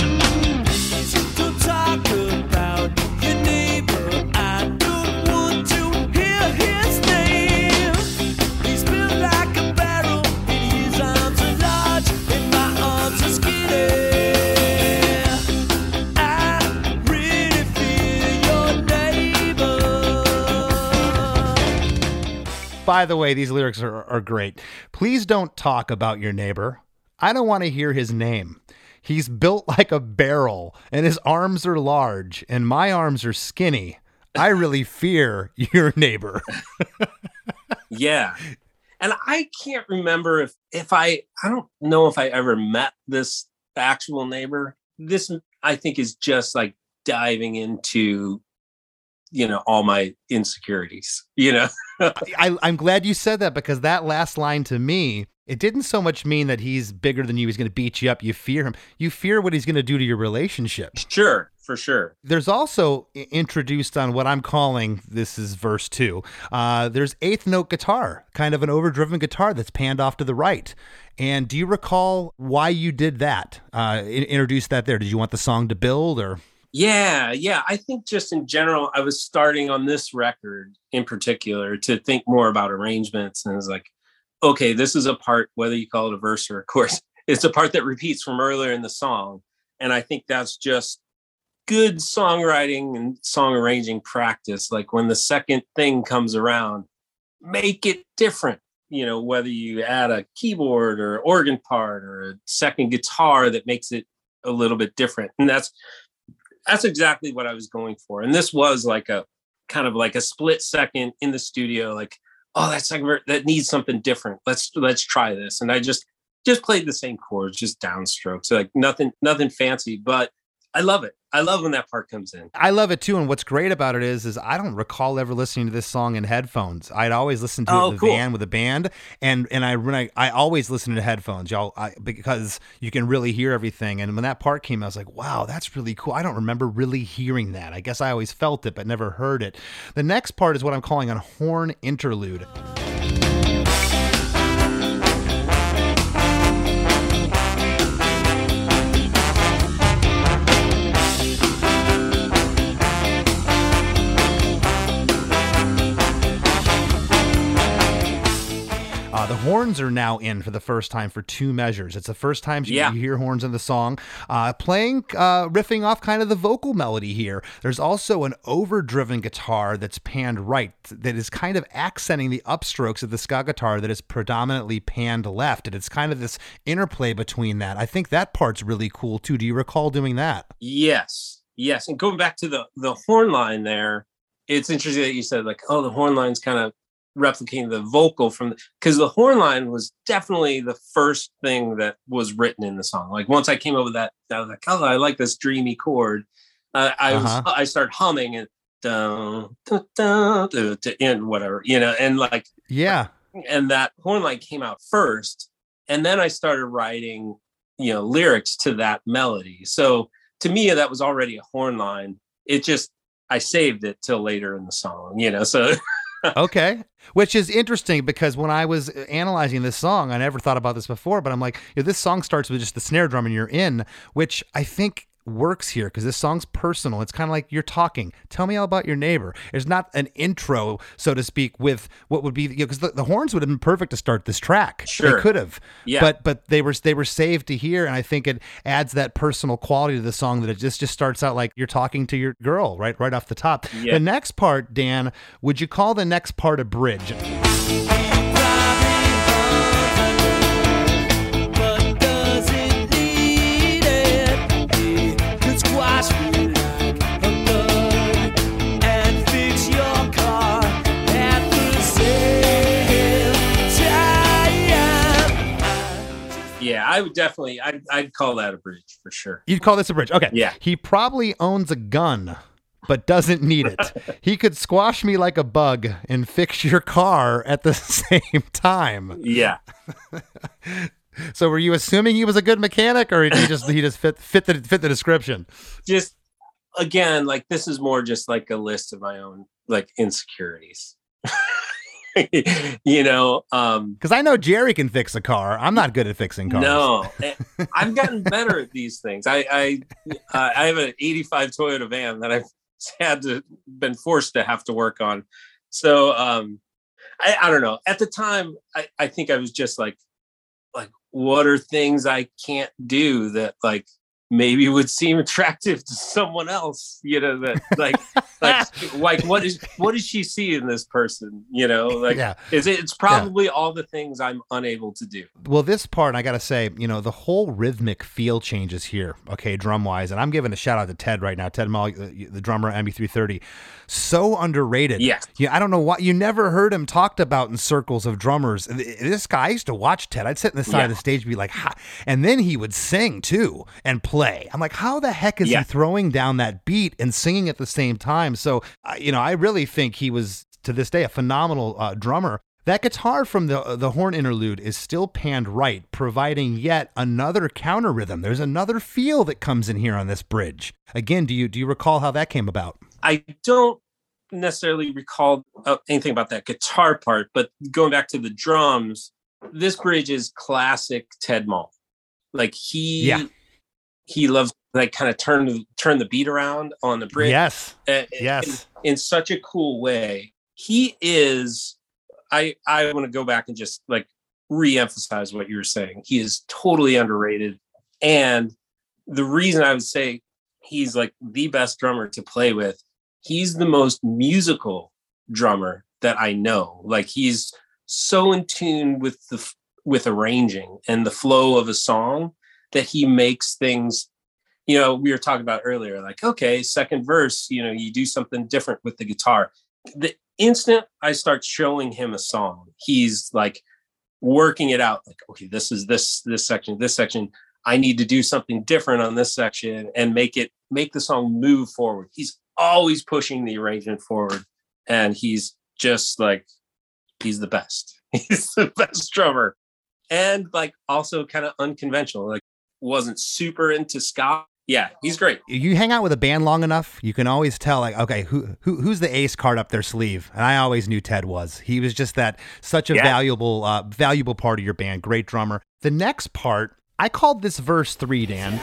talk about your neighbor, I don't want to hear his name. He's built like a barrel, and his arms are large, and my arms are skinny. I really feel your neighbor. By the way, these lyrics are, are great. Please don't talk about your neighbor. I don't want to hear his name. He's built like a barrel, and his arms are large, and my arms are skinny. I really fear your neighbor. Yeah. And I can't remember if, if I, I don't know if I ever met this actual neighbor. This, I think, is just like diving into, you know, all my insecurities, you know? I, I'm glad you said that, because that last line to me, it didn't so much mean that he's bigger than you, he's going to beat you up. You fear him. You fear what he's going to do to your relationship. Sure, for sure. There's also i- introduced on what I'm calling, this is verse two, uh, there's eighth note guitar, kind of an overdriven guitar that's panned off to the right. And do you recall why you did that? Uh, in- introduce that there. Did you want the song to build, or? Yeah, yeah. I think just in general, I was starting on this record in particular to think more about arrangements. And it's like, okay, this is a part, whether you call it a verse or a chorus, it's a part that repeats from earlier in the song. And I think that's just good songwriting and song arranging practice. Like when the second thing comes around, make it different. You know, whether you add a keyboard or organ part or a second guitar that makes it a little bit different. And that's that's exactly what I was going for. And this was like a kind of like a split second in the studio, like, oh, that's like that needs something different. Let's let's try this. And I just just played the same chords, just downstrokes, like nothing nothing fancy, but I love it. I love when that part comes in. I love it too. And what's great about it is, is I don't recall ever listening to this song in headphones. I'd always listen to Oh, it in the cool. van with a band. And, and I, when I, I always listen to headphones, y'all, I, because you can really hear everything. And when that part came, I was like, wow, that's really cool. I don't remember really hearing that. I guess I always felt it, but never heard it. The next part is what I'm calling a horn interlude. Uh, the horns are now in for the first time for two measures. It's the first time you, Yeah. you hear horns in the song. Uh, playing, uh, riffing off kind of the vocal melody here. There's also an overdriven guitar that's panned right that is kind of accenting the upstrokes of the ska guitar that is predominantly panned left. And it's kind of this interplay between that. I think that part's really cool too. Do you recall doing that? Yes. Yes. And going back to the the horn line there, it's interesting that you said like, oh, the horn line's kind of replicating the vocal from, because the, the horn line was definitely the first thing that was written in the song. Like once I came up with that, I was like, oh, I like this dreamy chord. Uh, I was Uh-huh. I started humming and dun, dun, dun, dun, dun, and whatever, you know, and like, Yeah. and that horn line came out first, and then I started writing, you know, lyrics to that melody. So to me, that was already a horn line. It just, I saved it till later in the song, you know, so. Okay. Which is interesting, because when I was analyzing this song, I never thought about this before, but I'm like, you know, this song starts with just the snare drum and you're in, which I think works here because this song's personal. It's kind of like you're talking. Tell me all about your neighbor. There's not an intro, so to speak, with what would be, because you know, the, the horns would have been perfect to start this track. Sure. They could have. Yeah. But but they were they were saved to hear, and I think it adds that personal quality to the song that it just just starts out like you're talking to your girl right right off the top. Yeah. The next part, Dan, would you call the next part a bridge? But does it need it? It could squash me like a bug and fix your car at the same time. Yeah, I would definitely, I'd, I'd call that a bridge for sure. You'd call this a bridge. Okay. Yeah. He probably owns a gun, but doesn't need it. He could squash me like a bug and fix your car at the same time. Yeah. So were you assuming he was a good mechanic, or did he just he just fit fit the fit the description? Just, again, like this is more just like a list of my own like insecurities. you know, um, because I know Jerry can fix a car. I'm not good at fixing cars. No, I've gotten better at these things. I I, uh, I have an eighty-five Toyota van that I've had to been forced to have to work on. So um, I, I don't know. At the time, I, I think I was just like, like, what are things I can't do that like maybe would seem attractive to someone else, you know, that like, like, like what is, what does she see in this person? You know, like, yeah. is it, it's probably yeah. all the things I'm unable to do. Well, this part, I got to say, you know, the whole rhythmic feel changes here. Okay. Drum wise. And I'm giving a shout out to Ted right now. Ted Moll, the, the drummer, M E three thirty, so underrated. Yes. Yeah. I don't know what you never heard him talked about in circles of drummers. This guy, I used to watch Ted. I'd sit in the side yeah. of the stage and be like, ha. And then he would sing too and play. I'm like, how the heck is yeah. he throwing down that beat and singing at the same time? So, uh, you know, I really think he was, to this day, a phenomenal uh, drummer. That guitar from the uh, the horn interlude is still panned right, providing yet another counter rhythm. There's another feel that comes in here on this bridge. Again, do you do you recall how that came about? I don't necessarily recall uh, anything about that guitar part, but going back to the drums, this bridge is classic Ted Moll. Like he, yeah. he loves like kind of turn turn the beat around on the bridge. Yes, uh, yes, in, in such a cool way. He is. I I want to go back and just like re-emphasize what you were saying. He is totally underrated, and the reason I would say he's like the best drummer to play with, he's the most musical drummer that I know. Like he's so in tune with the with arranging and the flow of a song that he makes things. You know, we were talking about earlier, like, okay, second verse, you know, you do something different with the guitar. The instant I start showing him a song, he's like working it out. Like, okay, this is this, this section, this section. I need to do something different on this section and make it, make the song move forward. He's always pushing the arrangement forward. And he's just like, he's the best. He's the best drummer. And like also kind of unconventional, like wasn't super into ska. Yeah, he's great. You hang out with a band long enough, you can always tell, like, okay, who, who who's the ace card up their sleeve? And I always knew Ted was. He was just that such a yeah. valuable uh, valuable part of your band. Great drummer. The next part, I called this verse three, Dan.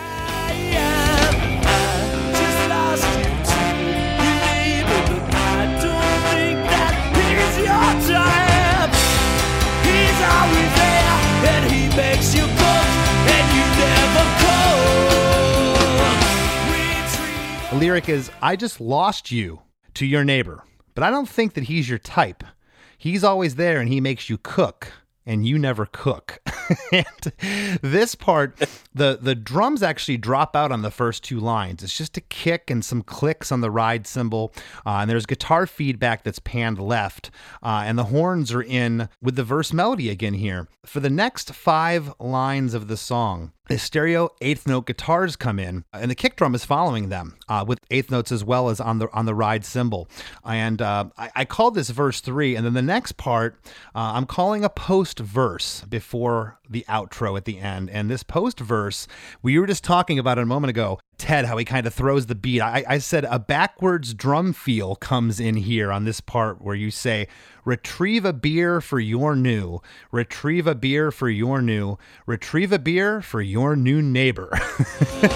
The lyric is, I just lost you to your neighbor, but I don't think that he's your type. He's always there and he makes you cook, and you never cook. And this part, the, the drums actually drop out on the first two lines. It's just a kick and some clicks on the ride cymbal. Uh, and there's guitar feedback that's panned left. Uh, and the horns are in with the verse melody again here. For the next five lines of the song, the stereo eighth note guitars come in, and the kick drum is following them uh, with eighth notes as well as on the on the ride cymbal. And uh, I, I called this verse three, and then the next part uh, I'm calling a post verse before the outro at the end. And this post verse, we were just talking about it a moment ago, Ted, how he kind of throws the beat. I, I said a backwards drum feel comes in here on this part where you say, retrieve a beer for your new, retrieve a beer for your new, retrieve a beer for your new neighbor. Retrieve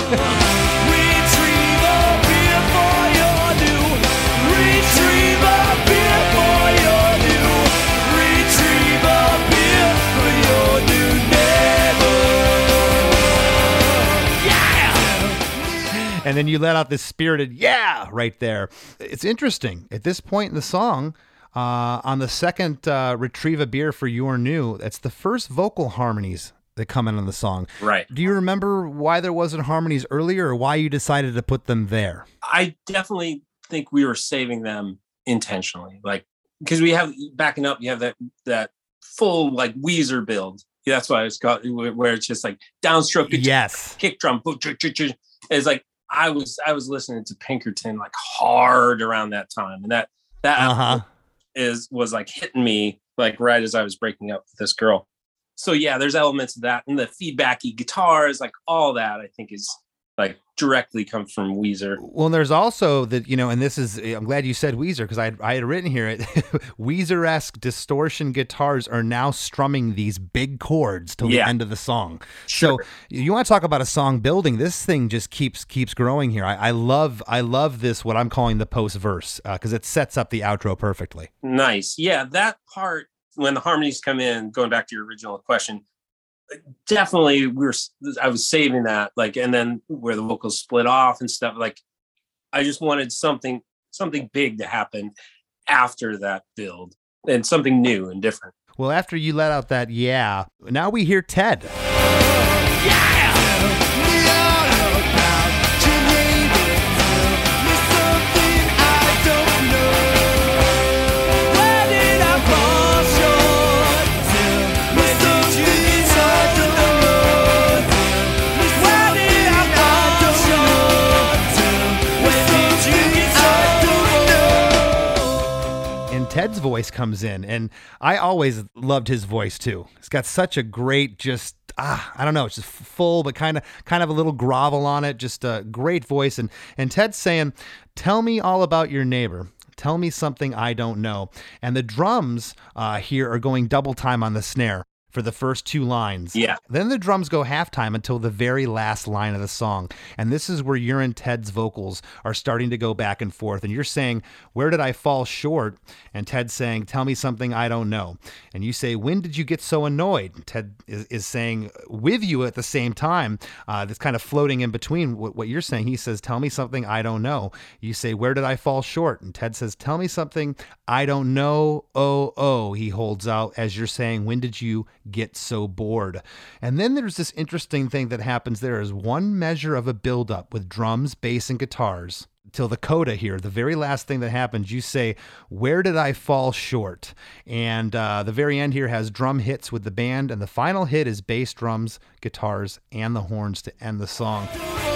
a beer for your new, retrieve a beer for your new, retrieve a beer for your new neighbor. Yeah! And then you let out this spirited yeah right there. It's interesting. At this point in the song, Uh, on the second uh, retrieve a beer for your new, that's the first vocal harmonies that come in on the song. Right. Do you remember why there wasn't harmonies earlier, or why you decided to put them there? I definitely think we were saving them intentionally, like because we have backing up. You have that that full like Weezer build. That's why it's called, where it's just like downstroke, yes, kick drum. It's like I was I was listening to Pinkerton like hard around that time, and that that. Uh-huh. is was like hitting me like right as I was breaking up with this girl. So yeah, there's elements of that, and the feedbacky guitars, like all that I think is like directly comes from Weezer. Well, there's also that, you know, and this is, I'm glad you said Weezer, because I, I had written here, Weezer-esque distortion guitars are now strumming these big chords till Yeah. the end of the song. Sure. So you want to talk about a song building, this thing just keeps keeps growing here. I, I love I love this, what I'm calling the post-verse, because uh, it sets up the outro perfectly. Nice. Yeah, that part, when the harmonies come in, going back to your original question, definitely we were I was saving that, like, and then where the vocals split off and stuff, like I just wanted something something big to happen after that build, and something new and different. Well, after you let out that yeah, now we hear Ted. Ted's voice comes in, and I always loved his voice too. He's got such a great, just ah, I don't know, it's just full, but kind of, kind of a little grovel on it. Just a great voice, and and Ted's saying, "Tell me all about your neighbor. Tell me something I don't know." And the drums uh, here are going double time on the snare for the first two lines. Yeah. Then the drums go halftime until the very last line of the song. And this is where your and Ted's vocals are starting to go back and forth. And you're saying, "Where did I fall short?" And Ted's saying, "Tell me something I don't know." And you say, "When did you get so annoyed?" Ted is, is saying with you at the same time, uh, that's kind of floating in between what, what you're saying. He says, "Tell me something I don't know." You say, "Where did I fall short?" And Ted says, "Tell me something I don't know." Oh, oh, he holds out as you're saying, "When did you get so bored?" And then there's this interesting thing that happens. There is one measure of a buildup with drums, bass, and guitars till the coda here. The very last thing that happens, you say, "Where did I fall short?" And uh, the very end here has drum hits with the band, and the final hit is bass, drums, guitars, and the horns to end the song.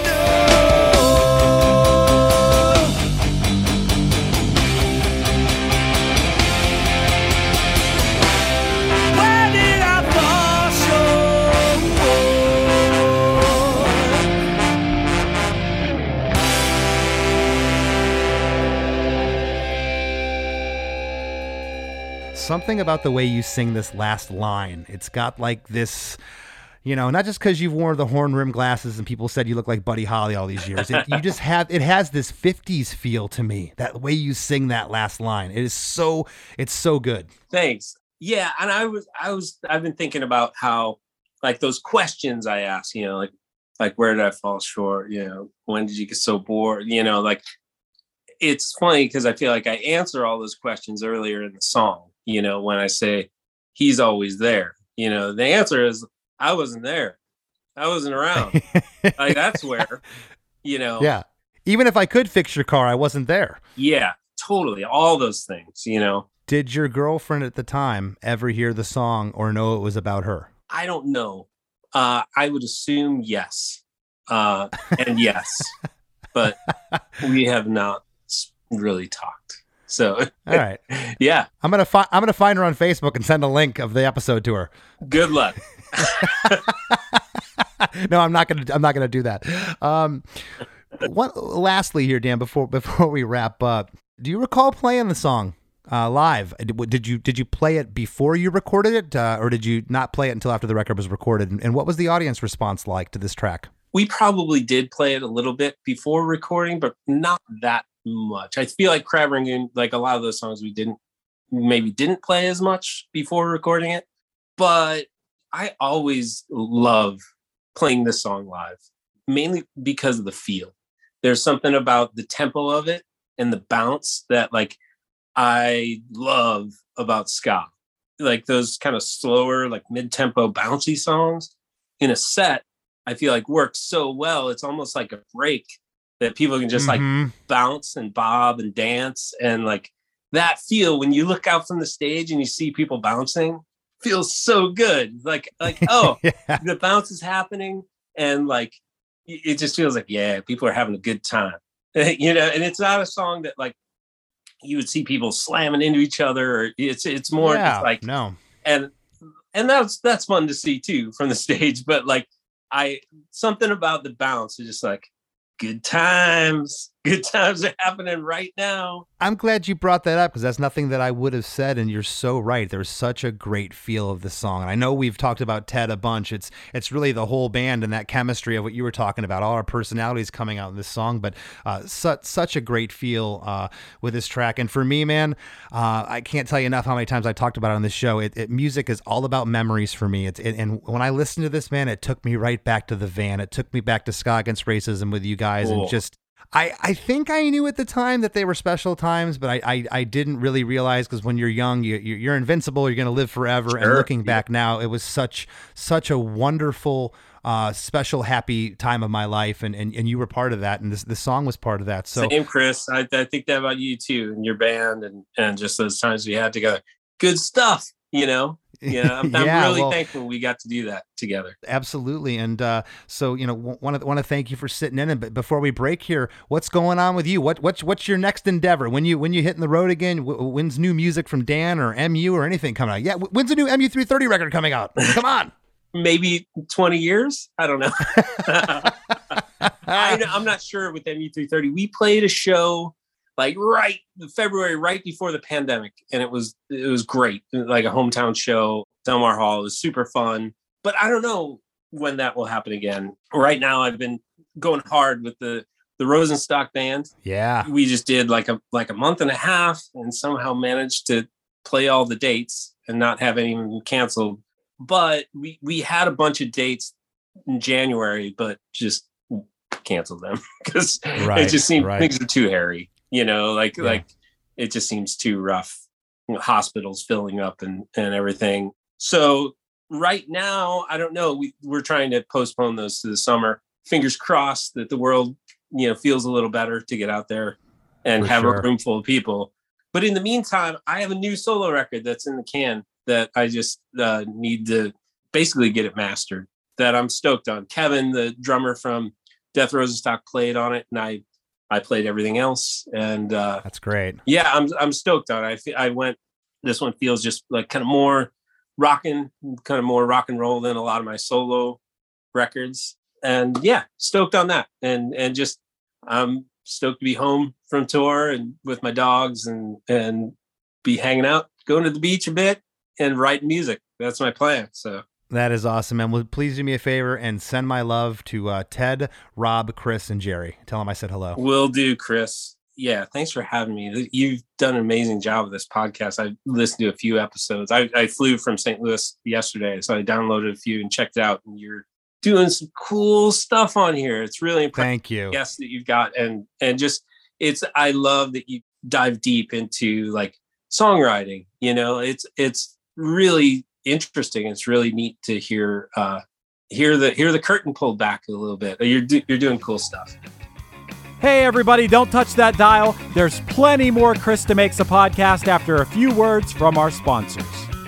Something about the way you sing this last line. It's got like this, you know, not just because you've worn the horn rim glasses and people said you look like Buddy Holly all these years. It, you just have, it has this fifties feel to me, that way you sing that last line. It is so, it's so good. Thanks. Yeah. And I was, I was, I've been thinking about how, like, those questions I asked, you know, like, like, where did I fall short? You know, when did you get so bored? You know, like, it's funny because I feel like I answer all those questions earlier in the song. You know, when I say he's always there, you know, the answer is I wasn't there. I wasn't around. Like, that's where, you know. Yeah. Even if I could fix your car, I wasn't there. Yeah, totally. All those things, you know. Did your girlfriend at the time ever hear the song or know it was about her? I don't know. Uh, I would assume yes. Uh, and yes. But we have not really talked. So, all right. Yeah. I'm going to find, I'm going to find her on Facebook and send a link of the episode to her. Good luck. No, I'm not going to, I'm not going to do that. Um, one, lastly here, Dan, before, before we wrap up, do you recall playing the song uh, live? Did you, did you play it before you recorded it? Uh, or did you not play it until after the record was recorded? And what was the audience response like to this track? We probably did play it a little bit before recording, but not that much. I feel like Crab Rangoon, like a lot of those songs we didn't maybe didn't play as much before recording it, but I always love playing this song live, mainly because of the feel. There's something about the tempo of it and the bounce that, like, I love about ska. Like those kind of slower, like mid-tempo bouncy songs in a set, I feel like works so well. It's almost like a break that people can just mm-hmm. like bounce and bob and dance. And like that feel when you look out from the stage and you see people bouncing feels so good. Like, like, oh, yeah. The bounce is happening. And like, it just feels like, yeah, people are having a good time, you know? And it's not a song that like you would see people slamming into each other. Or it's, it's more yeah, just like, no. And, and that's, that's fun to see too from the stage, but like, I something about the bounce is just like good times. Good times are happening right now. I'm glad you brought that up because that's nothing that I would have said, and you're so right. There's such a great feel of the song. And I know we've talked about Ted a bunch. It's it's really the whole band and that chemistry of what you were talking about, all our personalities coming out in this song, but uh, such, such a great feel uh, with this track. And for me, man, uh, I can't tell you enough how many times I talked about it on this show. It, it music is all about memories for me. It's, it, and when I listened to this, man, it took me right back to the van. It took me back to Ska Against Racism with you guys. Cool. And just I, I think I knew at the time that they were special times, but I, I, I didn't really realize because when you're young, you, you're invincible, you're going to live forever. Sure. And looking back now, it was such such a wonderful, uh, special, happy time of my life, and, and, and you were part of that, and this the song was part of that. So same, Chris. I, I think that about you too, and your band, and, and just those times we had together. Good stuff, you know. Yeah, I'm, I'm yeah, really well, thankful we got to do that together. Absolutely. And uh, so, you know, want to want to thank you for sitting in. And but before we break here, what's going on with you? What what's what's your next endeavor? When you when you hitting the road again? When's new music from Dan or M U or anything coming out? Yeah, when's a new M U three thirty record coming out? Come on. Maybe twenty years. I don't know. I, I'm not sure with M U three thirty. We played a show like right February, right before the pandemic. And it was, it was great. Like a hometown show, Delmar Hall. It was super fun, but I don't know when that will happen again. Right now I've been going hard with the, the Rosenstock band. Yeah. We just did like a, like a month and a half and somehow managed to play all the dates and not have anyone canceled. But we, we had a bunch of dates in January, but just canceled them because right, it just seemed right. things are too hairy. You know, like, yeah. like it just seems too rough. You know, hospitals filling up and, and everything. So right now, I don't know. We, we're trying to postpone those to the summer. Fingers crossed that the world, you know, feels a little better to get out there and For have sure. a room full of people. But in the meantime, I have a new solo record that's in the can that I just uh, need to basically get it mastered that I'm stoked on. Kevin, the drummer from Death Rosenstock, played on it, and I I played everything else, and uh, that's great. Yeah, I'm I'm stoked on it. I I went. This one feels just like kind of more rocking, kind of more rock and roll than a lot of my solo records, and yeah, stoked on that. And and just I'm stoked to be home from tour and with my dogs and and be hanging out, going to the beach a bit, and writing music. That's my plan. So. That is awesome, man. Well, please do me a favor and send my love to uh, Ted, Rob, Chris, and Jerry. Tell them I said hello. Will do, Chris. Yeah, thanks for having me. You've done an amazing job with this podcast. I listened to a few episodes. I, I flew from Saint Louis yesterday, so I downloaded a few and checked it out. And you're doing some cool stuff on here. It's really impressive. Thank you. Guests that you've got, and and just it's. I love that you dive deep into like songwriting. You know, it's it's really interesting. It's really neat to hear uh hear the hear the curtain pulled back a little bit. You're do, you're doing cool stuff. Hey everybody, don't touch that dial. There's plenty more Krista Makes a Podcast after a few words from our sponsors.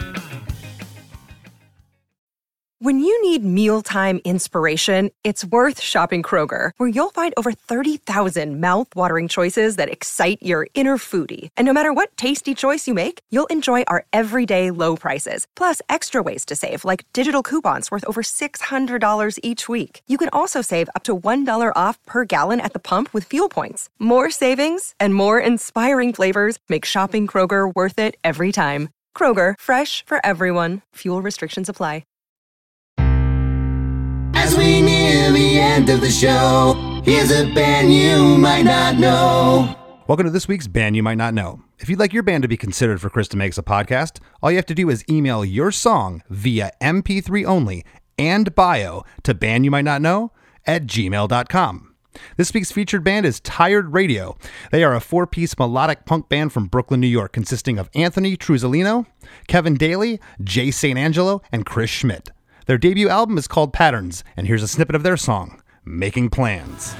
When you need mealtime inspiration, it's worth shopping Kroger, where you'll find over thirty thousand mouth-watering choices that excite your inner foodie. And no matter what tasty choice you make, you'll enjoy our everyday low prices, plus extra ways to save, like digital coupons worth over six hundred dollars each week. You can also save up to one dollar off per gallon at the pump with fuel points. More savings and more inspiring flavors make shopping Kroger worth it every time. Kroger, fresh for everyone. Fuel restrictions apply. As we near the end of the show, here's a band you might not know. Welcome to this week's Band You Might Not Know. If you'd like your band to be considered for Krista Makes a Podcast, all you have to do is email your song via M P three only and bio to bandyoumightnotknow at gmail dot com. This week's featured band is Tired Radio. They are a four-piece melodic punk band from Brooklyn, New York, consisting of Anthony Trusolino, Kevin Daly, Jay Saint Angelo, and Chris Schmidt. Their debut album is called Patterns, and here's a snippet of their song, Making Plans.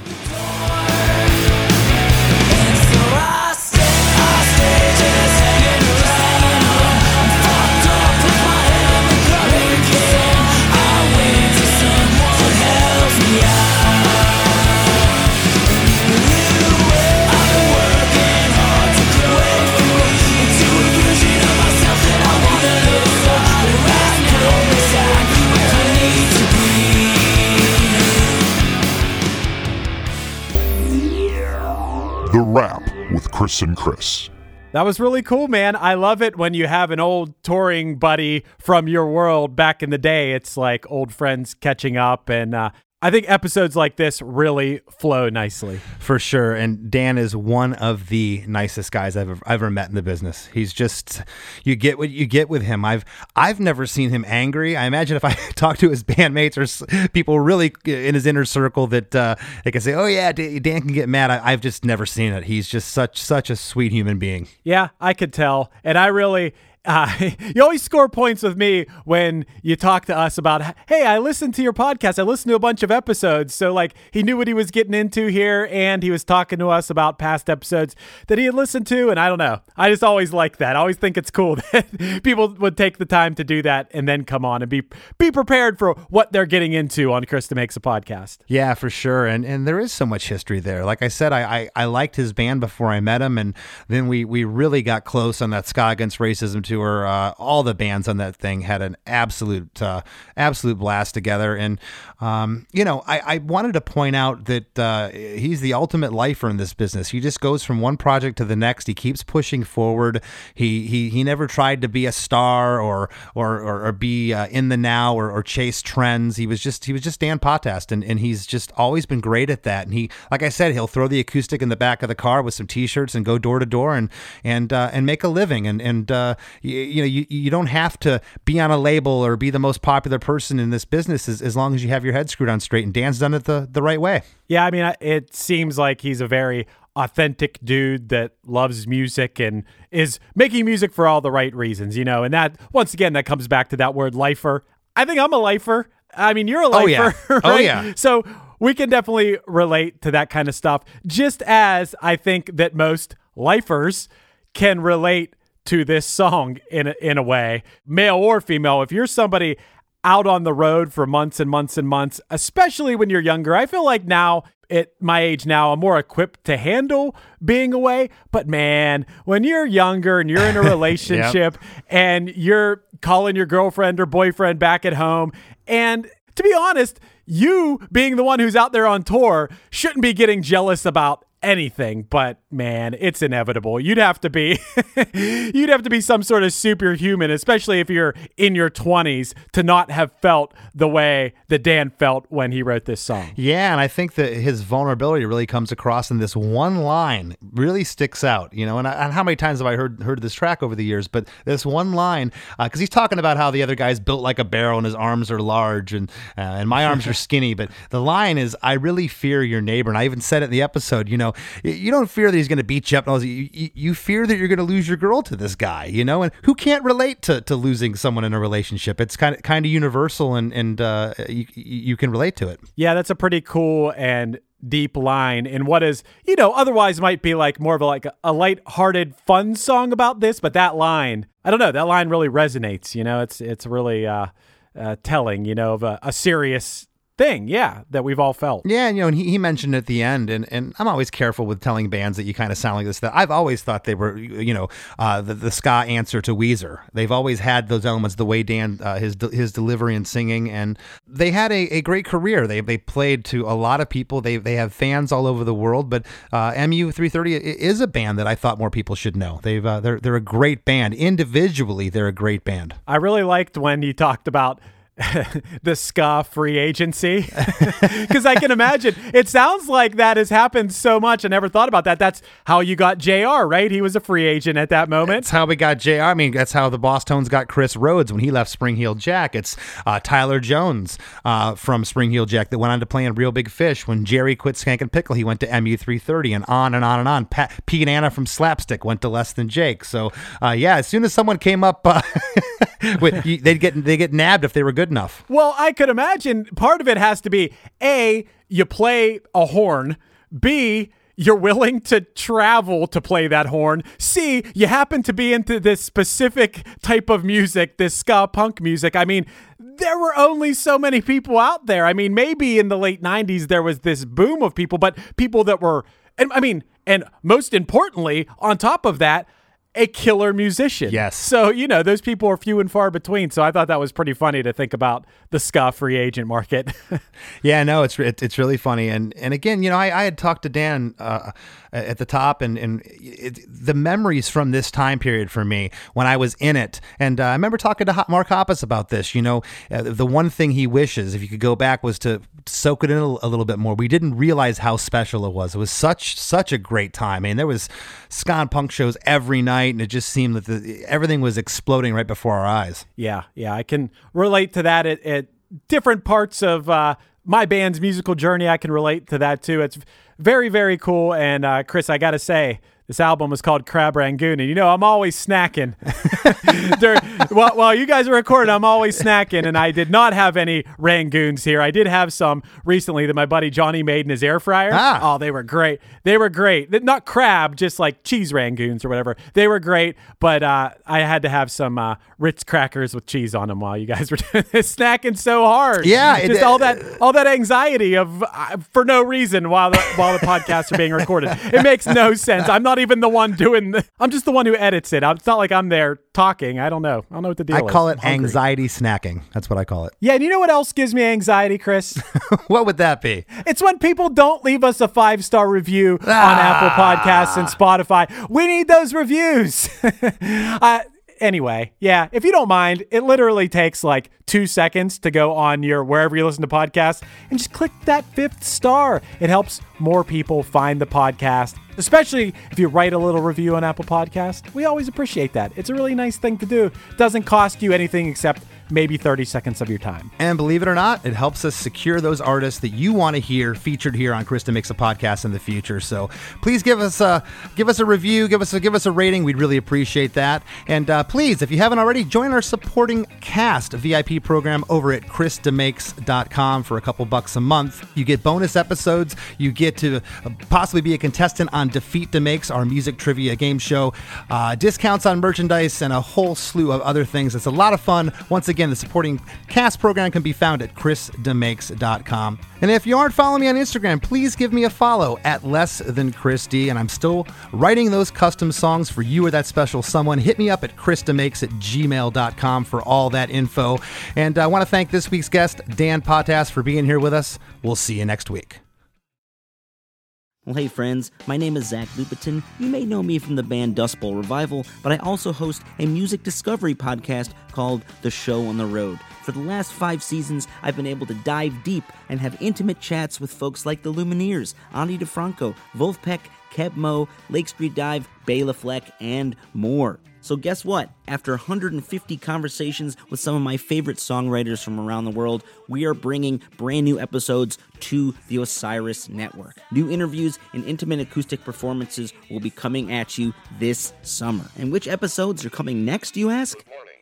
The Wrap with Chris and Chris. That was really cool, man. I love it when you have an old touring buddy from your world back in the day. It's like old friends catching up, and uh, I think episodes like this really flow nicely. For sure. And Dan is one of the nicest guys I've ever, ever met in the business. He's just, you get what you get with him. I've I've never seen him angry. I imagine if I talk to his bandmates or people really in his inner circle that uh, they can say, oh yeah, Dan can get mad. I, I've just never seen it. He's just such such a sweet human being. Yeah, I could tell. And I really... Uh, you always score points with me when you talk to us about, hey, I listened to your podcast. I listened to a bunch of episodes. So like he knew what he was getting into here, and he was talking to us about past episodes that he had listened to. And I don't know. I just always like that. I always think it's cool that people would take the time to do that and then come on and be be prepared for what they're getting into on Krista Makes a Podcast. Yeah, for sure. And and there is so much history there. Like I said, I I, I liked his band before I met him, and then we we really got close on that Ska Against Racism tour. Uh, all the bands on that thing had an absolute, uh, absolute blast together. And, um, you know, I, I wanted to point out that uh, he's the ultimate lifer in this business. He just goes from one project to the next. He keeps pushing forward. He he he never tried to be a star or or or, or be uh, in the now or, or chase trends. He was just he was just Dan Potast, and, and he's just always been great at that. And he, like I said, he'll throw the acoustic in the back of the car with some T-shirts and go door to door and and uh, and make a living. And and uh, you, you know you you don't have to be on a label or be the most popular person in this business as, as long as you have your head screwed on straight. And Dan's done it the the right way. Yeah, I mean, it seems like he's a very authentic dude that loves music and is making music for all the right reasons, you know. And that, once again, that comes back to that word lifer. I think I'm a lifer. I mean, you're a lifer. Oh, yeah. Right? Oh, yeah. So we can definitely relate to that kind of stuff, just as I think that most lifers can relate to this song in a, in a way, male or female. If you're somebody out on the road for months and months and months, especially when you're younger, I feel like now at my age now, I'm more equipped to handle being away. But man, when you're younger and you're in a relationship yep. and you're calling your girlfriend or boyfriend back at home, and to be honest, you being the one who's out there on tour shouldn't be getting jealous about anything, but man, it's inevitable. You'd have to be you'd have to be some sort of superhuman, especially if you're in your twenties, to not have felt the way that Dan felt when he wrote this song. Yeah, and I think that his vulnerability really comes across in this one line, really sticks out, you know. And, I, and how many times have I heard heard this track over the years? But this one line, because uh, he's talking about how the other guy's built like a barrel and his arms are large and uh, and my arms are skinny. But the line is, "I really fear your neighbor." And I even said it in the episode, you know, you don't fear that he's going to beat you up. You, you, you fear that you're going to lose your girl to this guy, you know, and who can't relate to, to losing someone in a relationship? It's kind of kind of universal, and and uh, you you can relate to it. Yeah, that's a pretty cool and deep line in what is, you know, otherwise might be like more of a, like a, a lighthearted, fun song about this. But that line, I don't know, that line really resonates. You know, it's it's really uh, uh, telling, you know, of a, a serious thing, yeah, that we've all felt. Yeah, and you know, and he, he mentioned at the end, and, and I'm always careful with telling bands that you kind of sound like this. That I've always thought they were, you know, uh, the, the ska answer to Weezer. They've always had those elements, the way Dan, uh, his his delivery and singing, and they had a, a great career. They they played to a lot of people. They they have fans all over the world. But uh, M U three thirty is a band that I thought more people should know. They've uh, they're they're a great band. Individually, they're a great band. I really liked when you talked about the ska free agency, because I can imagine it sounds like that has happened so much. I never thought about that. That's how you got J R, right? He was a free agent at that moment. That's how we got J R. I mean, that's how the Boss Tones got Chris Rhodes when he left Spring Heel Jack. It's uh, Tyler Jones uh, from Spring Heel Jack that went on to play in Real Big Fish. When Jerry quit Skank and Pickle, he went to M U three thirty, and on and on and on. Pat, Pete and Anna from Slapstick went to Less Than Jake. So uh, yeah, as soon as someone came up, uh, with, you, they'd get they get nabbed if they were good enough. Well, I could imagine part of it has to be A, you play a horn, B, you're willing to travel to play that horn, C, you happen to be into this specific type of music, this ska punk music. I mean, there were only so many people out there. I mean, maybe in the late nineties there was this boom of people, but people that were, and I mean, and most importantly, on top of that, a killer musician. Yes. So, you know, those people are few and far between. So I thought that was pretty funny to think about the ska free agent market. Yeah, no, it's it, it's really funny. And and again, you know, I, I had talked to Dan uh, at the top, and, and it, the memories from this time period for me when I was in it. And uh, I remember talking to Mark Hoppus about this. You know, uh, the one thing he wishes, if you could go back, was to soak it in a, a little bit more. We didn't realize how special it was. It was such such a great time. I mean, there was ska and punk shows every night, and it just seemed that the, everything was exploding right before our eyes. Yeah, yeah, I can relate to that at, at different parts of uh, my band's musical journey. I can relate to that too. It's very, very cool. And uh, Chris, I got to say, this album was called Crab Rangoon, and you know I'm always snacking. During, while, while you guys are recording, I'm always snacking, and I did not have any Rangoons here. I did have some recently that my buddy Johnny made in his air fryer. Ah. Oh, they were great. They were great. Not crab, just like cheese Rangoons or whatever. They were great, but uh, I had to have some uh, Ritz crackers with cheese on them while you guys were snacking so hard. Yeah, just it, all that all that anxiety of uh, for no reason while the while the podcasts are being recorded. It makes no sense. I'm not even the one doing the, I'm just the one who edits it. It's not like I'm there talking. I don't know. I don't know what the deal I is. call it I'm hungry. anxiety snacking. That's what I call it. Yeah, and you know what else gives me anxiety, Chris? What would that be? It's when people don't leave us a five-star review Ah. on Apple Podcasts and Spotify. We need those reviews. uh, Anyway, yeah, if you don't mind, it literally takes like two seconds to go on your wherever you listen to podcasts and just click that fifth star. It helps more people find the podcast, especially if you write a little review on Apple Podcasts. We always appreciate that. It's a really nice thing to do. It doesn't cost you anything except maybe thirty seconds of your time. And believe it or not, it helps us secure those artists that you want to hear featured here on Krista Makes a Podcast in the future. So please give us a give us a review, give us a give us a rating. We'd really appreciate that. And uh, please, if you haven't already, join our supporting cast V I P program over at krista makes dot com for a couple bucks a month. You get bonus episodes. You get to possibly be a contestant on Defeat DeMakes, our music trivia game show, uh, discounts on merchandise, and a whole slew of other things. It's a lot of fun. Once again, Again, the supporting cast program can be found at krista makes dot com. And if you aren't following me on Instagram, please give me a follow at Less Than Christy. And I'm still writing those custom songs for you or that special someone. Hit me up at krista makes at gmail dot com for all that info. And I want to thank this week's guest, Dan Potas, for being here with us. We'll see you next week. Well, hey friends, my name is Zach Lupetin. You may know me from the band Dust Bowl Revival, but I also host a music discovery podcast called The Show on the Road. For the last five seasons, I've been able to dive deep and have intimate chats with folks like the Lumineers, Ani DeFranco, Wolfpack, Keb Mo, Lake Street Dive, Bela Fleck, and more. So guess what? After one hundred fifty conversations with some of my favorite songwriters from around the world, we are bringing brand new episodes to the Osiris Network. New interviews and intimate acoustic performances will be coming at you this summer. And which episodes are coming next, you ask?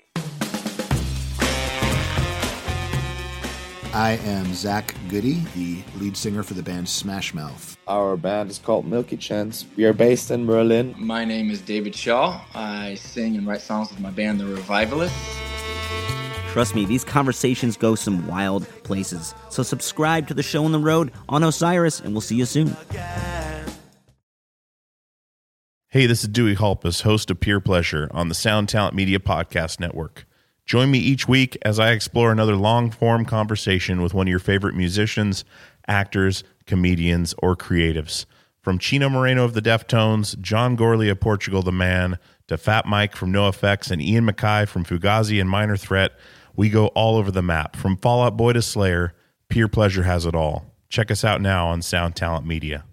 I am Zach Goody, the lead singer for the band Smash Mouth. Our band is called Milky Chance. We are based in Berlin. My name is David Shaw. I sing and write songs with my band, The Revivalists. Trust me, these conversations go some wild places. So subscribe to The Show on the Road on Osiris, and we'll see you soon. Hey, this is Dewey Halpus, host of Peer Pleasure on the Sound Talent Media Podcast Network. Join me each week as I explore another long-form conversation with one of your favorite musicians, actors, comedians, or creatives. From Chino Moreno of the Deftones, John Gorley of Portugal the Man, to Fat Mike from NoFX and Ian MacKaye from Fugazi and Minor Threat, we go all over the map. From Fall Out Boy to Slayer, Peer Pleasure has it all. Check us out now on Sound Talent Media.